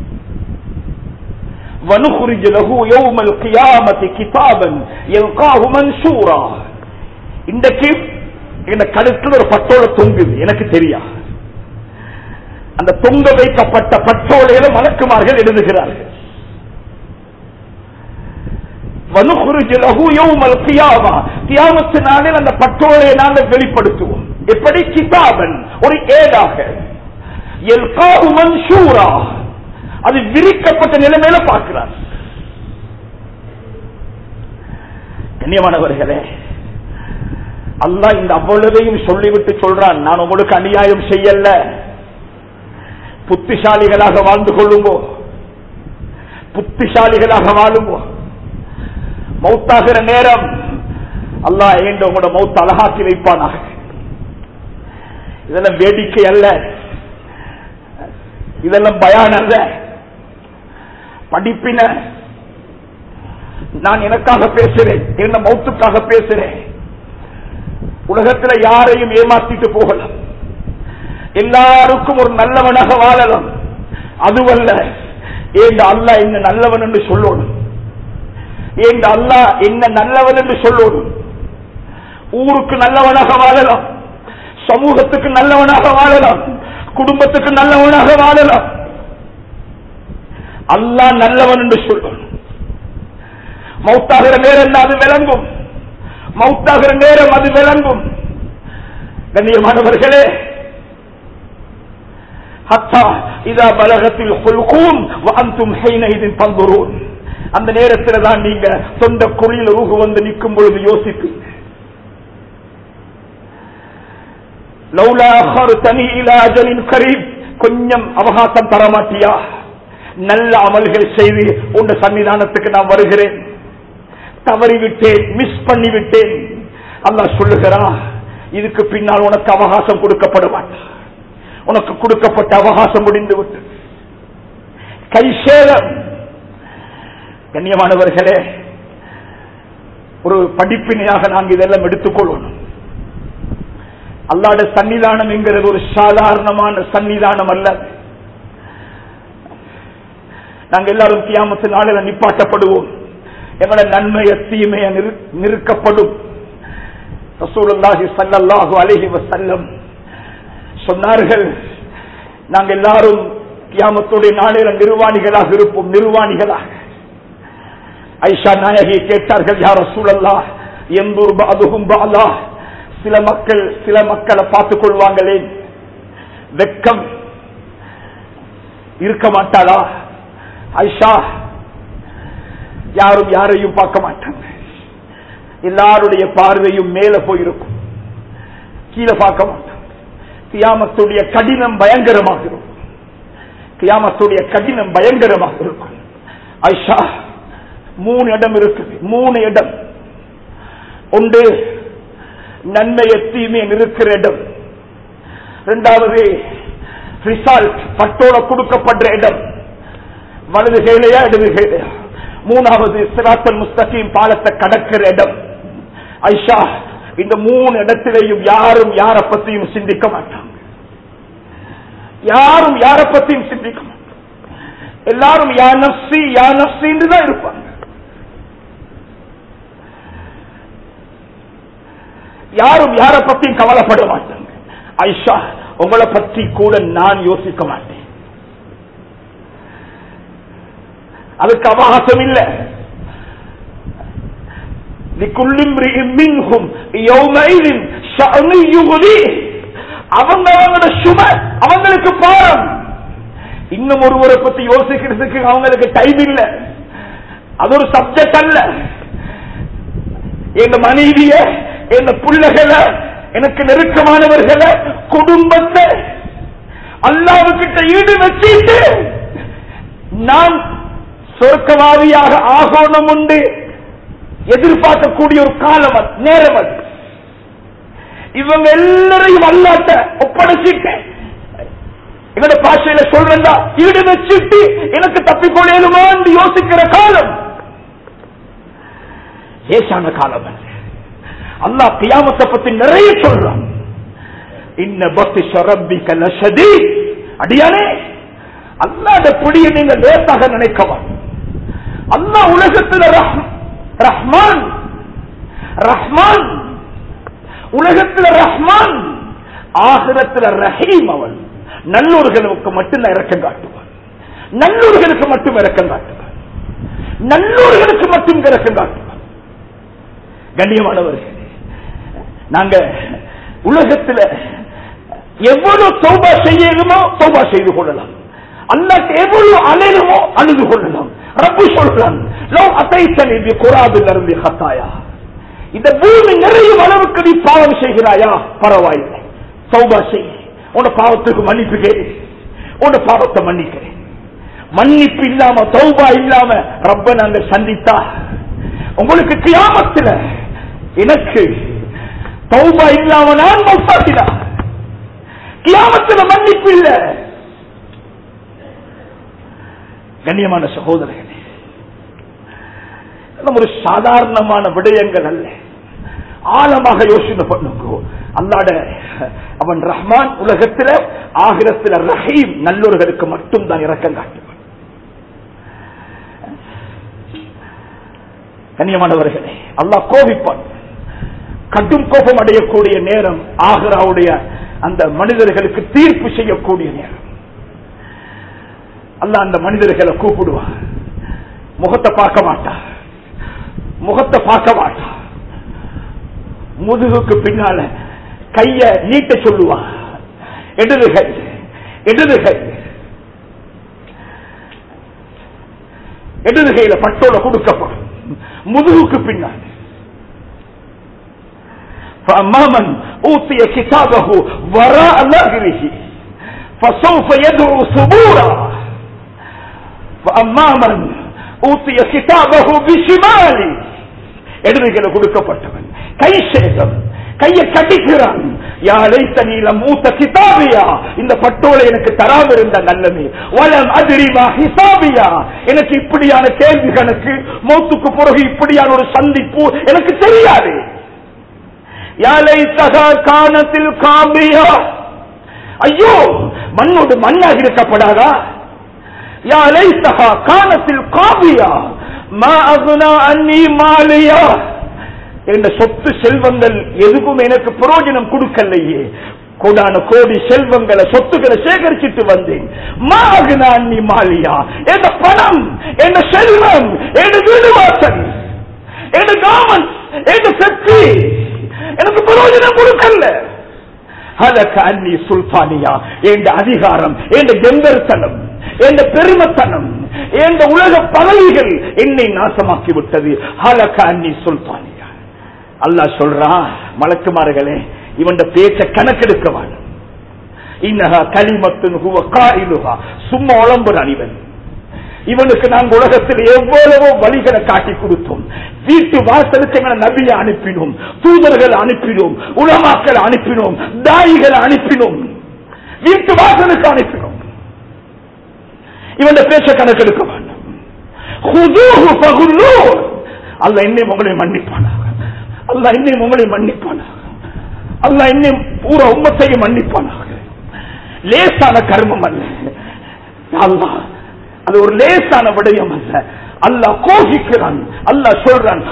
வனுகுரிஜ லஹு யௌமல் கியாமத்தி கிதாபன் யல்காஹு மன்ஷூரா. இன்றைக்கு இந்த கழுத்துல ஒரு பட்டோல தொங்குது, எனக்கு தெரியா. அந்த தொங்க வைக்கப்பட்ட பட்டோலையில மலக்குமார்கள் எழுதுகிறார்கள். வனுகுரிஜ லஹு யௌமல் கியாமா, கியாமத்து நாளில் அந்த பட்டோலையை நாங்கள் வெளிப்படுத்துவோம். எப்படி? கிதாபன், ஒரு ஏடாக. யல்காஹு மன்ஷூரா, அது விரிக்கப்பட்ட நிலைமையில பார்க்கிறார். கண்ணியமானவர்களே, அல்லாஹ் இந்த அவ்வளவையும் சொல்லிவிட்டு சொல்றான், நான் உங்களுக்கு அநியாயம் செய்யல, புத்திசாலிகளாக வாழ்ந்து கொள்ளுங்கோ, புத்திசாலிகளாக வாழுங்கோ. மௌத்தாகிற நேரம் அல்லாஹ் ஏண்ட உங்களோட மௌத்த அழகாக்கி வைப்பானாக. இதெல்லாம் வேடிக்கை அல்ல, இதெல்லாம் பயான் அல்ல, படிப்பின. நான் எனக்காக பேசுறேன், என்ன மௌத்துக்காக பேசுறேன். உலகத்தில் யாரையும் ஏமாத்திட்டு போகலாம், எல்லாருக்கும் ஒரு நல்லவனாக வாழலாம். அதுவல்ல, ஏங்க அல்லாஹ் என்ன நல்லவன் என்று சொல்லணும், ஏங்க அல்லாஹ் என்ன நல்லவன் என்று சொல்லணும். ஊருக்கு நல்லவனாக வாழலாம், சமூகத்துக்கு நல்லவனாக வாழலாம், குடும்பத்துக்கு நல்லவனாக வாழலாம். அல்லாஹ் நல்லவன் என்று சொல்லணும். மௌத்தாகிற நேரம் அது விளங்கும், மௌத்தாகிற நேரம் அது விளங்கும். கண்ணியமானவர்களே, ஹத்தா இதா பலகத்தில் குல்கூம் வஅன்தும் ஹைனஇதின் தன்துரூன். அந்த நேரத்தில் தான் நீங்க சொந்த குழியில் ரூஹு வந்து நிற்கும் பொழுது யோசிப்பீங்க, லௌலா அഖர்தனி இலா அஜலின் கரீப், கொஞ்சம் அவகாசம் தரமாட்டியா, நல்ல அமல்கள் செய்து உன் சன்னிதானத்துக்கு நான் வருகிறேன், தவறிவிட்டேன், மிஸ் பண்ணிவிட்டேன். அல்லாஹ் சொல்லுகிறான், இதுக்கு பின்னால் உனக்கு அவகாசம் கொடுக்கப்பட மாட்டான், உனக்கு கொடுக்கப்பட்ட அவகாசம் முடிந்து விட்டு கைசேலம். கண்ணியமானவர்களே, ஒரு படிப்பினையாக நாங்கள் இதெல்லாம் எடுத்துக்கொள்ளணும். அல்லாஹ்வுடைய சன்னிதானம் என்கிறது ஒரு சாதாரணமான சன்னிதானம் அல்ல. நாங்கள் எல்லாரும் கியாமத்து நாளில் நிப்பாட்டப்படுவோம், எங்களோட நன்மை தீமையை நிறுக்கப்படும். ரசூலுல்லாஹி ஸல்லல்லாஹு அலைஹி வஸல்லம் சொன்னார்கள், நாங்கள் எல்லாரும் கியாமத்துடைய நாளில் நிர்வாணிகளாக இருப்போம், நிர்வாணிகளாக. ஐஷா நாயகி கேட்டார்கள், யா ரசூலல்லாஹ் யன்துர் பஅதுஹும் பஅலா, சில மக்கள் சில மக்களை பார்த்துக் கொள்வாங்களே, வெட்கம் இருக்க மாட்டாளா? ஐஷா, யாரும் யாரையும் பார்க்க மாட்டாங்க, எல்லாருடைய பார்வையும் மேல போயிருக்கும், கீழே பார்க்க மாட்டாங்க. கியாமத்துடைய கடினம் பயங்கரமாக இருக்கும், கியாமத்துடைய கடினம் பயங்கரமாக இருக்கும். ஐஷா, மூணு இடம் இருக்குது, மூணு இடம். ஒன்று நன்மையை தீமையை நிறுக்கிற இடம், இரண்டாவது ரிசல்ட் பட்டோட கொடுக்கப்படுற இடம், வலது கையிலையா இடது கையிலையா, மூணாவது சிராத்தல் முஸ்தகீம் பாலத்தை கடக்கிற இடம். ஐஷா, இந்த மூணு இடத்திலையும் யாரும் யாரை பத்தியும் சிந்திக்க மாட்டாங்க, யாரும் யாரை பத்தியும் சிந்திக்க மாட்டாங்க. எல்லாரும் யா நஃப்ஸி யா நஃப்ஸி என்றுதான் இருப்பாங்க. யாரும் யாரை பத்தியும் கவலைப்பட மாட்டாங்க. ஐஷா, உங்களை பற்றி கூட நான் யோசிக்க மாட்டேன், அதுக்கு அவகாசம் இல்லை. அவங்க அவங்களோட சுமை, அவங்களுக்கு பாரம். இன்னும் ஒருவரை பத்தி யோசிக்கிறதுக்கு அவங்களுக்கு டைம் இல்லை, அது ஒரு சப்ஜெக்ட் அல்ல. எங்க மனைவிய, எங்க பிள்ளைகளை, எனக்கு நெருக்கமானவர்களை, குடும்பத்தை அல்லாஹ்வுக்கிட்ட ஈடு வச்சிட்டு நான் சொர்க்கவாதியாக ஆகணும் உண்டு எதிர்பார்க்கக்கூடிய ஒரு காலம், நேரம் அது. இவங்க எல்லாரையும் அல்லாஹ்ட்ட ஒப்படைச்சிட்டேன், எங்களோட பாஷையில சொல்றா, ஈடு வச்சிட்டு எனக்கு தப்பிக்கொள்ளேனுமா என்று யோசிக்கிற காலம் ஏசான காலம். அல்லாஹ் கியாமத்தை பத்தி நிறைய சொல்றான். இன்ன பத்ஷ ரப்பிக லஷதீத் அடியானே, அல்லாஹ்ட பிடியை நீங்க லேசாக நினைக்கவா? அல்லாஹ் உலகத்தில் ரஹ்மான், ரஹ்மான் உலகத்தில் ரஹ்மான், ஆகிரத்தில் ரஹீம். அவன் நல்லோர்களுக்கு மட்டும் இரக்கம் காட்டுவான், நல்லோர்களுக்கு மட்டும் இரக்கம் காட்டுவான், நல்லோர்களுக்கு மட்டும் இரக்கம் காட்டுவான். கண்ணியமானவர்கள், நாங்க உலகத்தில் எவ்வளவு தௌபா செய்யணுமோ தௌபா செய்து கொள்ளலாம், அல்லாஹ்க்கு எவ்வளவு அழைணுமோ அழுது கொள்ளலாம். ரப்பு சொல்றான், லவ் அதைத்தனி பி குராபில் இருந்து ஹத்தாயா, இந்த பூமி நிறைய அளவுக்கு நீ பாவம் செய்கிறாயா, பரவாயில்லை, தௌபா செய், உன் பாவத்துக்கு மன்னிப்பு கேளு, உன் பாவத்தை மன்னிக்கிறேன். மன்னிப்பு இல்லாம தௌபா இல்லாம ரப்ப நாங்க சந்தித்தா உங்களுக்கு கியாமத்தில் எனக்கு தௌபா இல்லாம நான் மௌத்தாகினா கியாமத்தில் மன்னிப்பு இல்லை. கண்ணியமான சகோதரர்களே, ஒரு சாதாரணமான விடயங்கள் அல்ல, ஆழமாக யோசனை பண்ணுங்க. அல்லாஹ் அவன் ரஹ்மான், உலகத்தில் ஆகிரத்தில் ரஹீம், நல்லோர்களுக்கு மட்டும் தான் இரக்கம் காட்டுவான். கண்ணியமானவர்களே, அல்லாஹ் கோபிப்பான், கடும் கோபம் அடையக்கூடிய நேரம் ஆகிராவுடைய அந்த மனிதர்களுக்கு தீர்ப்பு செய்யக்கூடிய நேரம். அல்லாஹ் அந்த மனிதர்களை கூப்பிடுவான், முகத்தை பார்க்க மாட்டான், முகத்தை பார்க்க மாட்டான், முதுகுக்கு பின்னால கைய நீட்ட சொல்லுவான். இடதுகை இடதுகை இடதுகையில பட்டோல கொடுக்கப்படும், முதுகுக்கு பின்னால். فَأَمَّا أُوتِيَ كِتَابَهُ وَرَاءَ ظَهْرِهِ فَسَوْفَ يَدْعُو ثُبُورًا وَأَمَّا مَنْ أُوتِيَ كِتَابَهُ بِشِمَالِهِ இடதுகையில கொடுக்கப்பட்டவன் கை சேதம், கையை கடிக்கிறான். யா லைத்தனி லம் ஊத கிதாபியா, இந்த பட்டோலை எனக்கு தராம இருந்த நல்லமே. வலம் அத்ரி மா ஹிசாபியா, எனக்கு இப்படியான கேள்வி கணக்கு, மௌத்துக்கு பிறகு இப்படியான ஒரு சந்திப்பு எனக்கு தெரியாது. யா லைத்தஹா கானத்தில் காபியா, ஐயோ மண்ணோடு மண்ணாக இருக்கப்படாதா. யா லைத்தஹா கானத்தில் காபியா மா அக்னா அன்னி மாலியா, என்ற சொத்து செல்வங்கள் எதுவும் எனக்கு பிரயோஜனம் கொடுக்கலையே. கோடான கோடி செல்வங்களை சொத்துக்களை சேகரிச்சுட்டு வந்தேன். மாகனானி மாலியா, எந்த பணம், எந்த செல்வம், எந்த வீடு வாசல், எந்த காமன், எந்த சக்தி எனக்கு பிரயோஜனம் கொடுக்கல. ஹலக அன்னி சுல்தானியா, எந்த அதிகாரம், எந்த கெம்பர்த்தனம், எந்த பெருமத்தனம், எந்த உலக பதவிகள் என்னை நாசமாக்கி விட்டது. ஹலக அன்னி சுல்தானியா. அல்லாஹ் சொல்றான், மலக்குமார்களே இவன் பேச்ச கணக்கெடுக்கவான். இன்னஹா கலிமத்துன் ஹுவ காயிலுஹா, சும்மா உளம்புறான் இவன். இவனுக்கு நாங்கள் உலகத்தில் எவ்வளவோ வழிகளை காட்டி கொடுத்தோம். வீட்டு வாசலுக்கு எங்களை நபியை அனுப்பினோம், தூதர்கள் அனுப்பினோம், உலமாக்கள் அனுப்பினோம், தாயிகளை அனுப்பினோம், வீட்டு வாசலுக்கு அனுப்பினோம். இவன் பேச்ச கணக்கெடுக்க வேண்டும். அல்லாஹ் என்னை உங்களை மன்னிப்பானாக, அல்லாஹ் என்னை உங்களை மன்னிப்பானாக, அல்லாஹ் என்னை பூரா உம்மத்தையும் மன்னிப்பானாக. லேசான கர்மம் அல்ல அல்லாஹ், அது ஒரு லேசான விடயம் அல்ல. அல்லாஹ் கோபிக்கிறான். அல்லாஹ் சொல்றான்,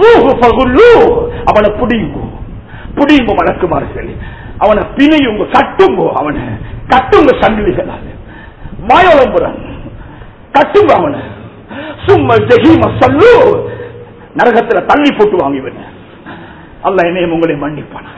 அவனை புடியுங்க, புடியுங்க மலக்குமார்கள், அவனை பிணையுங்க, கட்டுங்க, அவனை கட்டுங்க சங்கிலிகளால். மாயவம்புறான், கட்டுங்க அவனை. சும்மா ஜஹீம சல்லு, நரகத்துல தள்ளி போட்டு வாங்கிவன. அல்லாஹ் என்னையும் உங்களை மன்னிப்பானார்.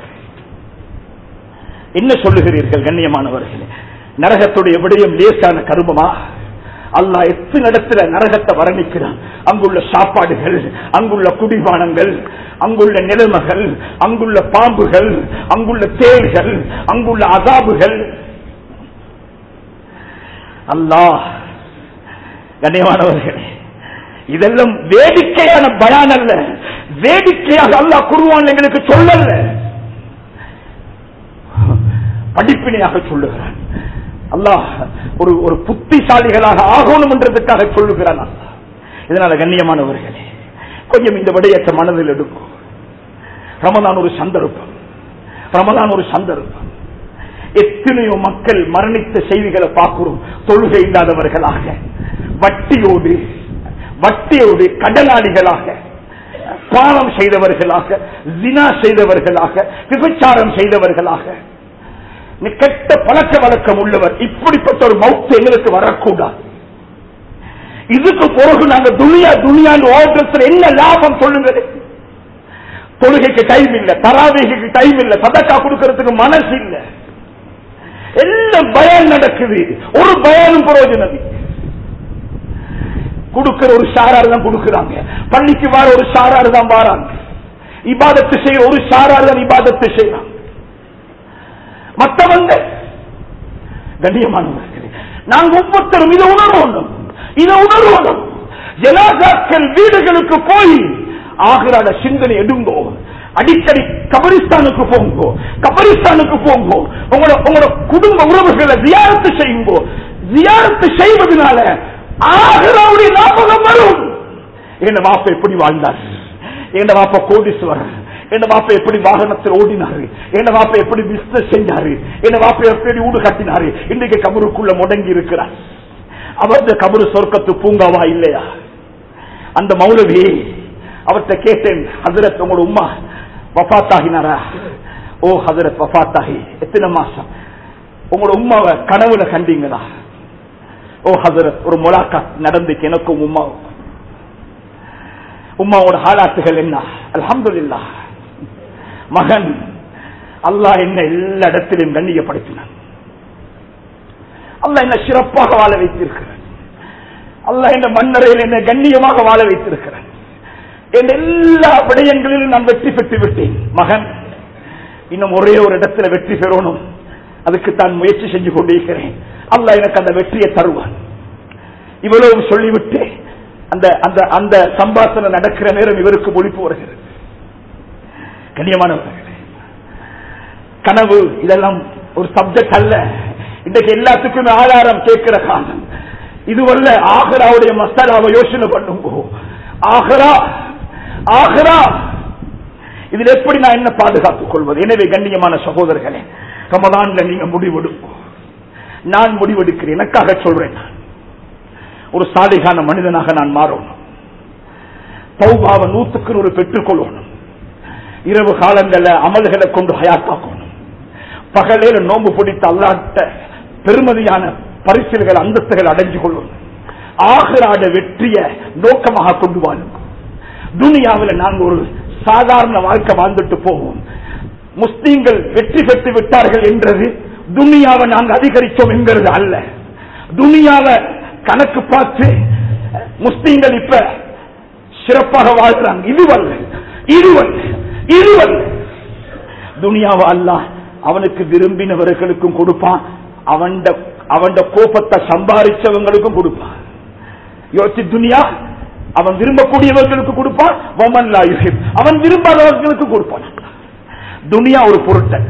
என்ன சொல்லுகிறீர்கள் கண்ணியமானவர்களே? நரகத்துடைய விடயம் லேசான கருமமா? அல்லாஹ் எத்தனை இடத்துல நரகத்தை வர்ணிக்கிறான். அங்குள்ள சாப்பாடுகள், அங்குள்ள குடிபானங்கள், அங்குள்ள நிலைமைகள், அங்குள்ள பாம்புகள், அங்குள்ள தேள்கள், அங்குள்ள அதாபுகள். அல்லாஹ் கண்ணியமானவர்களே, இதெல்லாம் வேடிக்கையான பயான் அல்ல, வேடிக்கையாக அல்லாஹ் குர்ஆன் எங்களுக்கு சொல்லல, படிப்பினையாக சொல்லுகிறான். அல்லாஹ் ஒரு ஒரு புத்திசாலிகளாக ஆகணும் என்றதுக்காக சொல்லுகிறான். இதனால கண்ணியமானவர்களே, கொஞ்சம் இந்த விடயத்தை மனதில் எடுக்கும். ரமலான் ஒரு சந்தர்ப்பம், ரமலான் ஒரு சந்தர்ப்பம். எத்தனையோ மக்கள் மரணித்த செய்திகளை பார்க்கிறோம். தொழுகை இல்லாதவர்களாக, வட்டியோடு வட்டியோடு கடனாளிகளாக, பாவம் செய்தவர்களாக, ஜினா செய்தவர்களாக, விபச்சாரம் செய்தவர்களாக, கெட்ட பழக்க வழக்கம் உள்ளவர். இப்படிப்பட்ட ஒரு மௌத்து எங்களுக்கு வரக்கூடாது. இதுக்கு பிறகு நாங்க துனியா துனியான்னு ஓடுறதுல என்ன லாபம் சொல்லுங்க? தொழுகைக்கு டைம் இல்ல, தராவீஹுக்கு டைம் இல்ல, சதக்கா கொடுக்கறதுக்கு மனசு இல்ல, எல்லாம் பயம் நடக்குது. ஒரு பயானும் பிரயோஜனம். கொடுக்கிற ஒரு சாரார் தான் கொடுக்கிறாங்க, பள்ளிக்கு வார ஒரு சாரார் தான் வாராங்க, இபாதத்து செய்ய ஒரு சாரார் தான் இபாதத்து செய்யறாங்க. மற்றவங்க கண்ணியமானவர்களே, நாங்க ஒவ்வொருத்தரும் இதை உணர்வோம், இதை உணர்வோம். ஜனாசாக்கள் வீடுகளுக்கு போய் ஆகிறாட சிந்தனை எடுங்கோ. அடிக்கடி கபரிஸ்தானுக்கு போங்கோ, கபரிஸ்தானுக்கு போங்கோ. உங்களோட உங்களோட குடும்ப உறவுகளை ஜியாரத்து செய்யுங்கோ. ஜியாரத்து செய்வதனால ஆகிறாவுடைய ஞாபகம் வரும். என் வாப்ப எப்படி வாழ்ந்தார், என் வாப்ப கோடீஸ்வரர், என் வாப்ப எப்படி வாகனத்தில் ஓடினாரு, என் வாப்ப எப்படி பிசினஸ் செஞ்சாரு, என் வாப்ப எப்படி ஊடு கட்டினாரு. இன்றைக்கு கபருக்குள்ள முடங்கி இருக்கிறார். அவரது கபரு சொர்க்கத்து பூங்காவா இல்லையா? அந்த மௌலவி அவர்கிட்ட கேட்டேன், ஹஜரத் உங்களோட உம்மா வஃபாத்தாகினாரா? ஓ ஹஜரத் வஃபாத்தாகி எத்தனை மாசம்? உங்களோட உம்மாவை கனவுல கண்டீங்களா? ஓ ஹஜரத் ஒரு முலாக்காத் நடந்துச்சு எனக்கும் உம்மாவுக்கும். உம்மாவோட ஹாலாத்துகள் என்ன? அல்ஹம்துலில்லாஹ். மகன், அல்லாஹ் என்ன எல்லா இடத்திலும் கண்ணியப்படுத்தினான். அல்லாஹ் என்ன சிறப்பாக வாழ வைத்திருக்கிறான். அல்லாஹ் என்ன மன்னரையில் என்ன கண்ணியமாக வாழ வைத்திருக்கிறான். என் எல்லா விடயங்களிலும் நான் வெற்றி பெற்று விட்டேன். மகன், இன்னும் ஒரே ஒரு இடத்துல வெற்றி பெறணும், அதுக்கு தான் முயற்சி செஞ்சு கொண்டிருக்கிறேன். அல்லாஹ் எனக்கு அந்த வெற்றியை தருவான். இவ்வளவு சொல்லிவிட்டு அந்த அந்த அந்த சம்பாஷணை நடக்கிற நேரம் இவருக்கு ஒழிப்பு வருகிறது. கண்ணியமானவர்களே, கனவு இதெல்லாம் ஒரு சப்ஜெக்ட் அல்ல. இன்றைக்கு எல்லாத்துக்குமே ஆதாரம் கேட்கிற காலம் இதுவல்ல. ஆகராவுடைய மசாலாவை யோசனை பண்ணுங்க. ஆகரா ஆகரா இதில் எப்படி நான் என்ன பாதுகாத்துக் கொள்வது? எனவே கண்ணியமான சகோதரர்களே, ரமலான்ல நீங்க முடிவெடுப்போம். நான் முடிவெடுக்கிறேன், எனக்காக சொல்றேன். நான் ஒரு சாலிகான மனிதனாக நான் மாறணும். தௌபாவை நூற்றுக்கு நூறு பெற்றுக் கொள்ளணும். இரவு காலங்கள அமல்களை கொண்டு ஹயாத்தாக்கணும். பகலேல நோம்பு பிடித்த அல்லாட்ட பெருமதியான பரிசுகள் அந்தஸ்துகள் அடைஞ்சு கொள்ளணும். ஆகிராட வெற்றியை நோக்கமாக கொண்டு வாழும். துனியாவில் நாங்கள் ஒரு சாதாரண வாழ்க்கை வாழ்ந்துட்டு போவோம். முஸ்லீம்கள் வெற்றி பெற்று விட்டார்கள் என்றது துனியாவை நாங்கள் அதிகரித்தோம் என்கிறது அல்ல. துனியாவை கணக்கு பார்த்து முஸ்லீம்கள் இப்ப சிறப்பாக வாழ்றாங்க. இதுவல்ல இதுவல்ல இதுவல்ல துனியாவை அல்லாஹ் அவனுக்கு விரும்பினவர்களுக்கும் கொடுப்பான், அவன் அவன் கோபத்தை சம்பாதிச்சவங்களுக்கும் கொடுப்பான். யோசி, துனியா அவன் விரும்பக்கூடியவர்களுக்கு கொடுப்பான், அவன் விரும்பாதவர்களுக்கு கொடுப்பான். துனியா ஒரு பொருட்கள்.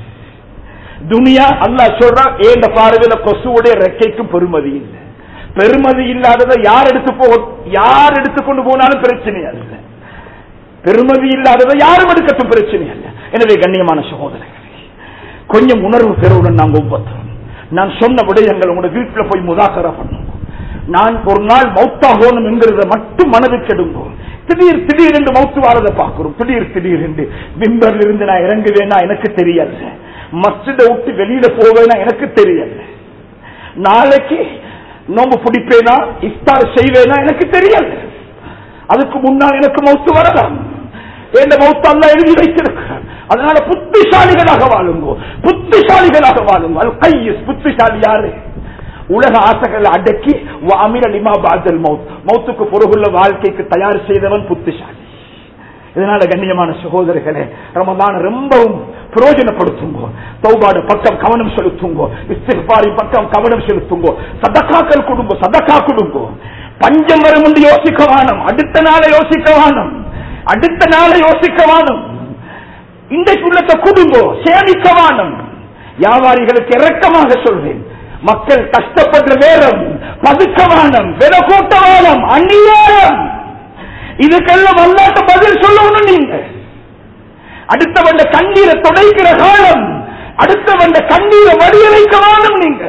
துனியா அல்லாஹ் சொல்றான், ஏண்ட பார்வையில கொசுவுடைய ரெக்கைக்கும் பெருமதி இல்லை. பெருமதி இல்லாததை யார் எடுத்து போ யார் எடுத்துக்கொண்டு போனாலும் பிரச்சனை அல்ல. பெருமதி இல்லாததை யாரும் எடுக்கட்டும் பிரச்சனை அல்ல. எனவே கண்ணியமான சகோதரர்களே, கொஞ்சம் உணர்வு பெறவுடன் நாங்கள் ஒவ்வொருத்தரும் நான் சொன்ன விடயங்கள் உங்களோட வீட்டில் போய் முதாக்கரா பண்ணுவோம். நான் ஒரு நாள் மௌத்தாகணும் என்கிறத மட்டும் மனதுக்கு எடுங்கோ. திடீர் திடீர் என்று மௌத்து வாரதை பார்க்கிறோம். திடீர் திடீர் என்று மிம்பர்ல இருந்து நான் இறங்குவேனா எனக்கு தெரியல, மஸ்ஜிதை விட்டு வெளியில போவேனா எனக்கு தெரியல, நாளைக்கு நோம்பு பிடிப்பேனா இஃப்தார் செய்வேனா எனக்கு தெரியல. அதுக்கு முன்னால் எனக்கு மௌத்து வரலாம். என்ற மௌத்து அல்லாஹ் எழுதி வைத்திருக்கிறார். அதனால புத்திசாலிகளாக வாழுங்கோ, புத்திசாலிகளாக வாழுங்க. அல் கையிஸ், புத்திசாலி யாரு? உலக ஆசைகளை அடக்கி அமீர லிமா பாதல் மௌத், மௌத்துக்கு பொருகுள்ள வாழ்க்கைக்கு தயார் செய்தவன் புத்திசாலி. இதனால கண்ணியமான சகோதரர்களே, ரமலான் ரொம்பவும் பிரயோஜனப்படுத்துங்கோ. தௌபாடு பக்கம் கவனம் செலுத்துங்கோ, இஸ்திக்பாரின் பக்கம் கவனம் செலுத்துங்கோ, சதக்காக்கள் கொடுங்கோ, சதக்கா கொடுங்கோ. பஞ்சம் வரும் என்று யோசிக்க வானம், அடுத்த நாளை யோசிக்க வானம், அடுத்த நாளை யோசிக்க வானம். இன்றைக்குள்ளத்தை கொடுங்கோ, சேமிக்க வானம். வியாபாரிகளுக்கு இரக்கமாக சொல்வேன், மக்கள் கஷ்டப்படுற நேரம் பதுக்கவானம், வில கூட்டவானம், அந்நியாயம், இதுக்கெல்லாம் அல்லாஹ் பதில் சொல்லணும். நீங்க அடுத்தவண்ட கண்ணீரை துடைக்கிற காலம், அடுத்தவன் கண்ணீரை வடிய வைக்க வேணும். நீங்க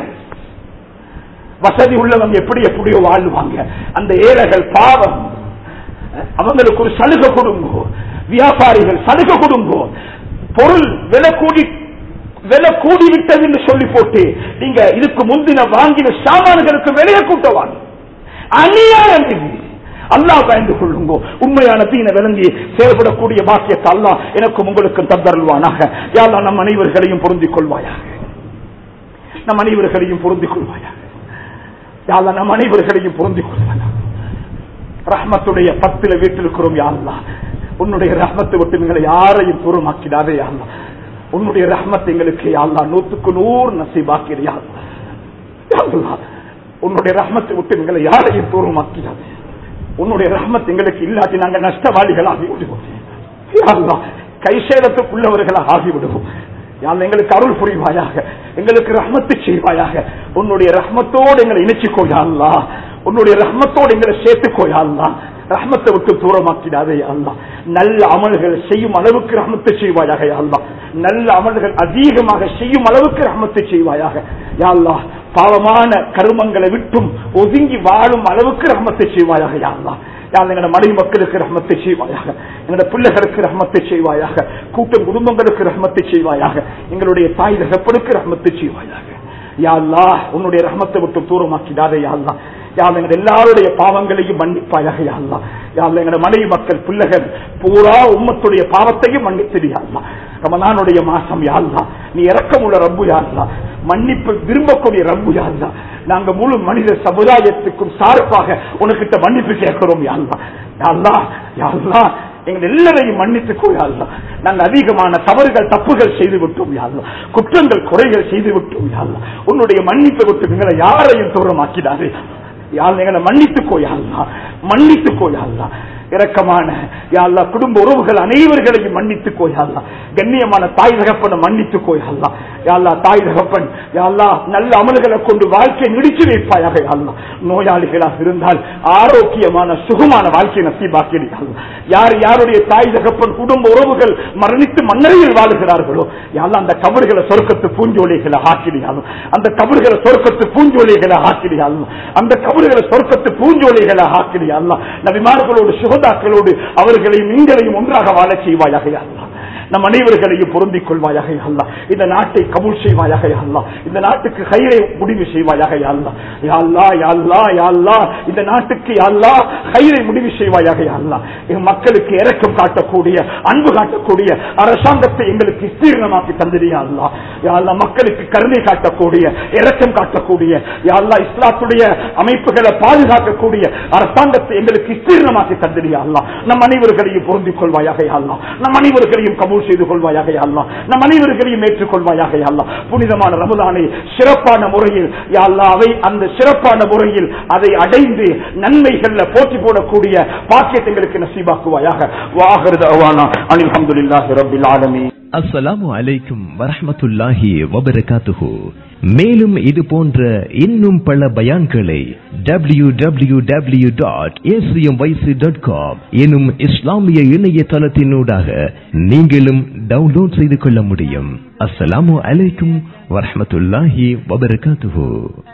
வசதி உள்ளவங்க எப்படி எப்படியோ வாழ்வாங்க. அந்த ஏழைகள் பாவம், அவங்களுக்கு ஒரு சலுகை கொடுங்க. வியாபாரிகள் சலுகை கொடுங்க. பொருள் விலை கூடி விலை கூடி விட்டது என்று சொல்லி போட்டு நீங்க இதுக்கு முந்தின வாங்கின சாமான்களுக்கு விலையை கூட்டவாங்க. அநியாயம் இது. அல்லாஹ் பயந்து கொள்ளுங்க. உண்மையான தீன விளங்கி செயல்படக்கூடிய பாக்கியத்தை அல்லாஹ் எனக்கும் உங்களுக்கும் தந்தருள்வானாக. யா அல்லாஹ் நம் அனைவர்களையும் பொருந்திக் கொள்வாயாக. நம் அனைவர்களையும் பொருந்திக் கொள்வாயாக. யா அல்லாஹ் நம் அனைவர்களையும் பொருந்திக் கொள்வாயாக. ரஹ்மத்துடைய பத்துல வீட்டில் இருக்கிறோம். யா அல்லாஹ் உன்னுடைய ரஹ்மத்தை விட்டு எங்களை யாரையும் தூரமாக்கிடாதே. யா அல்லாஹ் உன்னுடைய ரஹ்மத் எங்களுக்கு யா அல்லாஹ் நூற்றுக்கு நூறு நசீபாக்கிறீ. யா அல்லாஹ் உன்னுடைய ரஹ்மத்தை விட்டு எங்களை யாரையும் தூரமாக்கிடாதே. உன்னுடைய ரஹ்மத் எங்களுக்கு இல்லாட்டி நாங்கள் நஷ்டவாளிகள் ஆகிவிடுவோம். யா அல்லாஹ் கைசேதத்துக்குள்ளவர்களாக ஆகிவிடுவோம். எங்களுக்கு அருள் புரிவாயாக. எங்களுக்கு ரஹ்மத்து செய்வாயாக. உன்னுடைய ரஹ்மத்தோடு எங்களை இணைச்சிக்கோ யா அல்லாஹ். உன்னுடைய ரஹ்மத்தோடு எங்களை சேர்த்துக்கோ யா அல்லாஹ். ரஹ்மத்தை விட்டு தூரமாக்கிடாதே யா அல்லாஹ். நல்ல அமல்கள் செய்யும் அளவுக்கு ரஹ்மத்து செய்வாயாக யா அல்லாஹ். நல்ல அமல்கள் அதிகமாக செய்யும் அளவுக்கு ரஹ்மத்து செய்வாயாக யா அல்லாஹ். பாவமான கருமங்களை விட்டும் ஒதுங்கி வாழும் அளவுக்கு ரஹ்மத்தை செய்வாயாக யா அல்லாஹ். எங்களோட மனைவி மக்களுக்கு ரஹ்மத்தை செய்வாயாக. எங்களோட பிள்ளைகளுக்கு ரஹ்மத்தை செய்வாயாக. கூட்டம் குடும்பங்களுக்கு ரஹ்மத்தை செய்வாயாக. எங்களுடைய தாய் தகப்பனுக்கு ரஹ்மத்தை செய்வாயாக யா அல்லாஹ். உன்னுடைய ரஹ்மத்தை விட்டு தூரமாக்கிடாதே யா அல்லாஹ். யாழ் எங்கள் எல்லாருடைய பாவங்களையும் மன்னிப்பாயாக யா அல்லாஹ். யாழ் எங்களோட மனைவி மக்கள் பிள்ளைகள் பூரா உம்மத்துடைய பாவத்தையும் மன்னித்திடு யா அல்லாஹ். ரமலானுடைய மாசம் யா அல்லாஹ். நீ இரக்கமுள்ள ரப்பு யா அல்லாஹ். மன்னிப்பு விரும்பக்கூடிய ரப்பு யா அல்லாஹ். நாங்க முழு மனித சமுதாயத்துக்கும் சார்பாக உனக்கிட்ட மன்னிப்பு கேட்கிறோம் யா அல்லாஹ். யா அல்லாஹ் யா அல்லாஹ் எங்கள் எல்லாரையும் மன்னித்துக்கோ யா அல்லாஹ். நாங்கள் அதிகமான தவறுகள் தப்புகள் செய்து விட்டோம் யா அல்லாஹ். குற்றங்கள் குறைகள் செய்து விட்டோம் யா அல்லாஹ். உன்னுடைய மன்னிப்பை விட்டு எங்களை யாரையும் தூரமாக்கிடாதே. யாழ் எங்களை மன்னித்துக்கோ யா அல்லாஹ். மன்னித்துக்கோ யா அல்லாஹ். இரக்கமான யா அல்லாஹ் குடும்ப உறவுகள் அனைவர்களையும் மன்னித்துக்கோ யா அல்லாஹ். கண்ணியமான தாய் தகப்பனை மன்னித்துக்கோ யா அல்லாஹ். யா அல்லாஹ் தாய் தகப்பன் யா அல்லாஹ் நல்ல அமல்களை கொண்டு வாழ்க்கையை நிடிச்சு வைப்பாயாக யா அல்லாஹ். நோயாளிகளாக இருந்தால் ஆரோக்கியமான சுகமான வாழ்க்கையை நசீபாக்கிடு யா அல்லாஹ். யார் யாருடைய தாய் தகப்பன் குடும்ப உறவுகள் மரணித்து மன்னரையில் வாழுகிறார்களோ யா அல்லாஹ் அந்த கபறுகளை சொர்க்கத்து பூஞ்சோலைகளை ஆக்கிடு யா அல்லாஹ். அந்த கபறுகளை சொர்க்கத்து பூஞ்சோலைகளை ஆக்கிடு யா அல்லாஹ். அந்த கபறுகளை சொர்க்கத்து பூஞ்சோலைகளை ஆக்கிடு யா அல்லாஹ். நபிமார்களோடு சுகதாக்களோடு அவர்களையும் நீங்களையும் ஒன்றாக வாழ செய்வாயாக யா அல்லாஹ். நம் அனைவர்களையும் பொருந்திக் கொள்வாயாக யா அல்லாஹ். இந்த நாட்டை கபூல் செய்வாயாக யா அல்லாஹ். இந்த நாட்டுக்கு கைரை முடிவு செய்வாயாக யா அல்லாஹ். யா அல்லாஹ் யா அல்லாஹ் யா அல்லாஹ் இந்த நாட்டுக்கு யா அல்லாஹ் கைரை முடிவு செய்வாயாக யா அல்லாஹ். எங்கள் மக்களுக்கு இரக்கம் காட்டக்கூடிய அன்பு காட்டக்கூடிய அரசாங்கத்தை எங்களுக்கு விஸ்தீர்ணமாக்கி தந்திரு யா அல்லாஹ். யா அல்லாஹ் மக்களுக்கு கருணை காட்டக்கூடிய இரக்கம் காட்டக்கூடிய யா அல்லாஹ் இஸ்லாத்துடைய அமைப்புகளை பாதுகாக்கக்கூடிய அரசாங்கத்தை எங்களுக்கு விஸ்தீர்ணமாக்கி தந்திரு யா அல்லாஹ். நம் அனைவர்களையும் பொருந்திக் கொள்வாயாக யா அல்லாஹ். நம் அனைவர்களையும் கபூல் செய்து கொள்வாயாக யா அல்லாஹ். நம் அனைவர்களையும் ஏற்றுக்கொள்வாயாக யா அல்லாஹ். புனிதமான ரமலானை சிறப்பான முறையில் யா அல்லாஹ் அவை அந்த சிறப்பான முறையில் அதை அடைந்து நன்மைகள்ல போட்டி போடக்கூடிய பாக்கியத்தை எங்களுக்கு நசீபாக்குவாயாக. வாஹிரு தஅவானா அனில் ஹம்துலில்லாஹி ரப்பில் ஆலமீன். அஸ்ஸலாமு அலைக்கும் வரஹ்மத்துல்லாஹி வபரகாத்துஹு. மேலும் இது போன்ற இன்னும் பல பயான்களை W W W dot A C M Y C dot com எனும் இஸ்லாமிய இணையதளத்தினூடாக நீங்களும் டவுன்லோட் செய்து கொள்ள முடியும். அஸ்ஸலாமு அலைக்கும் வரஹ்மத்துல்லாஹி வபரகாத்துஹு.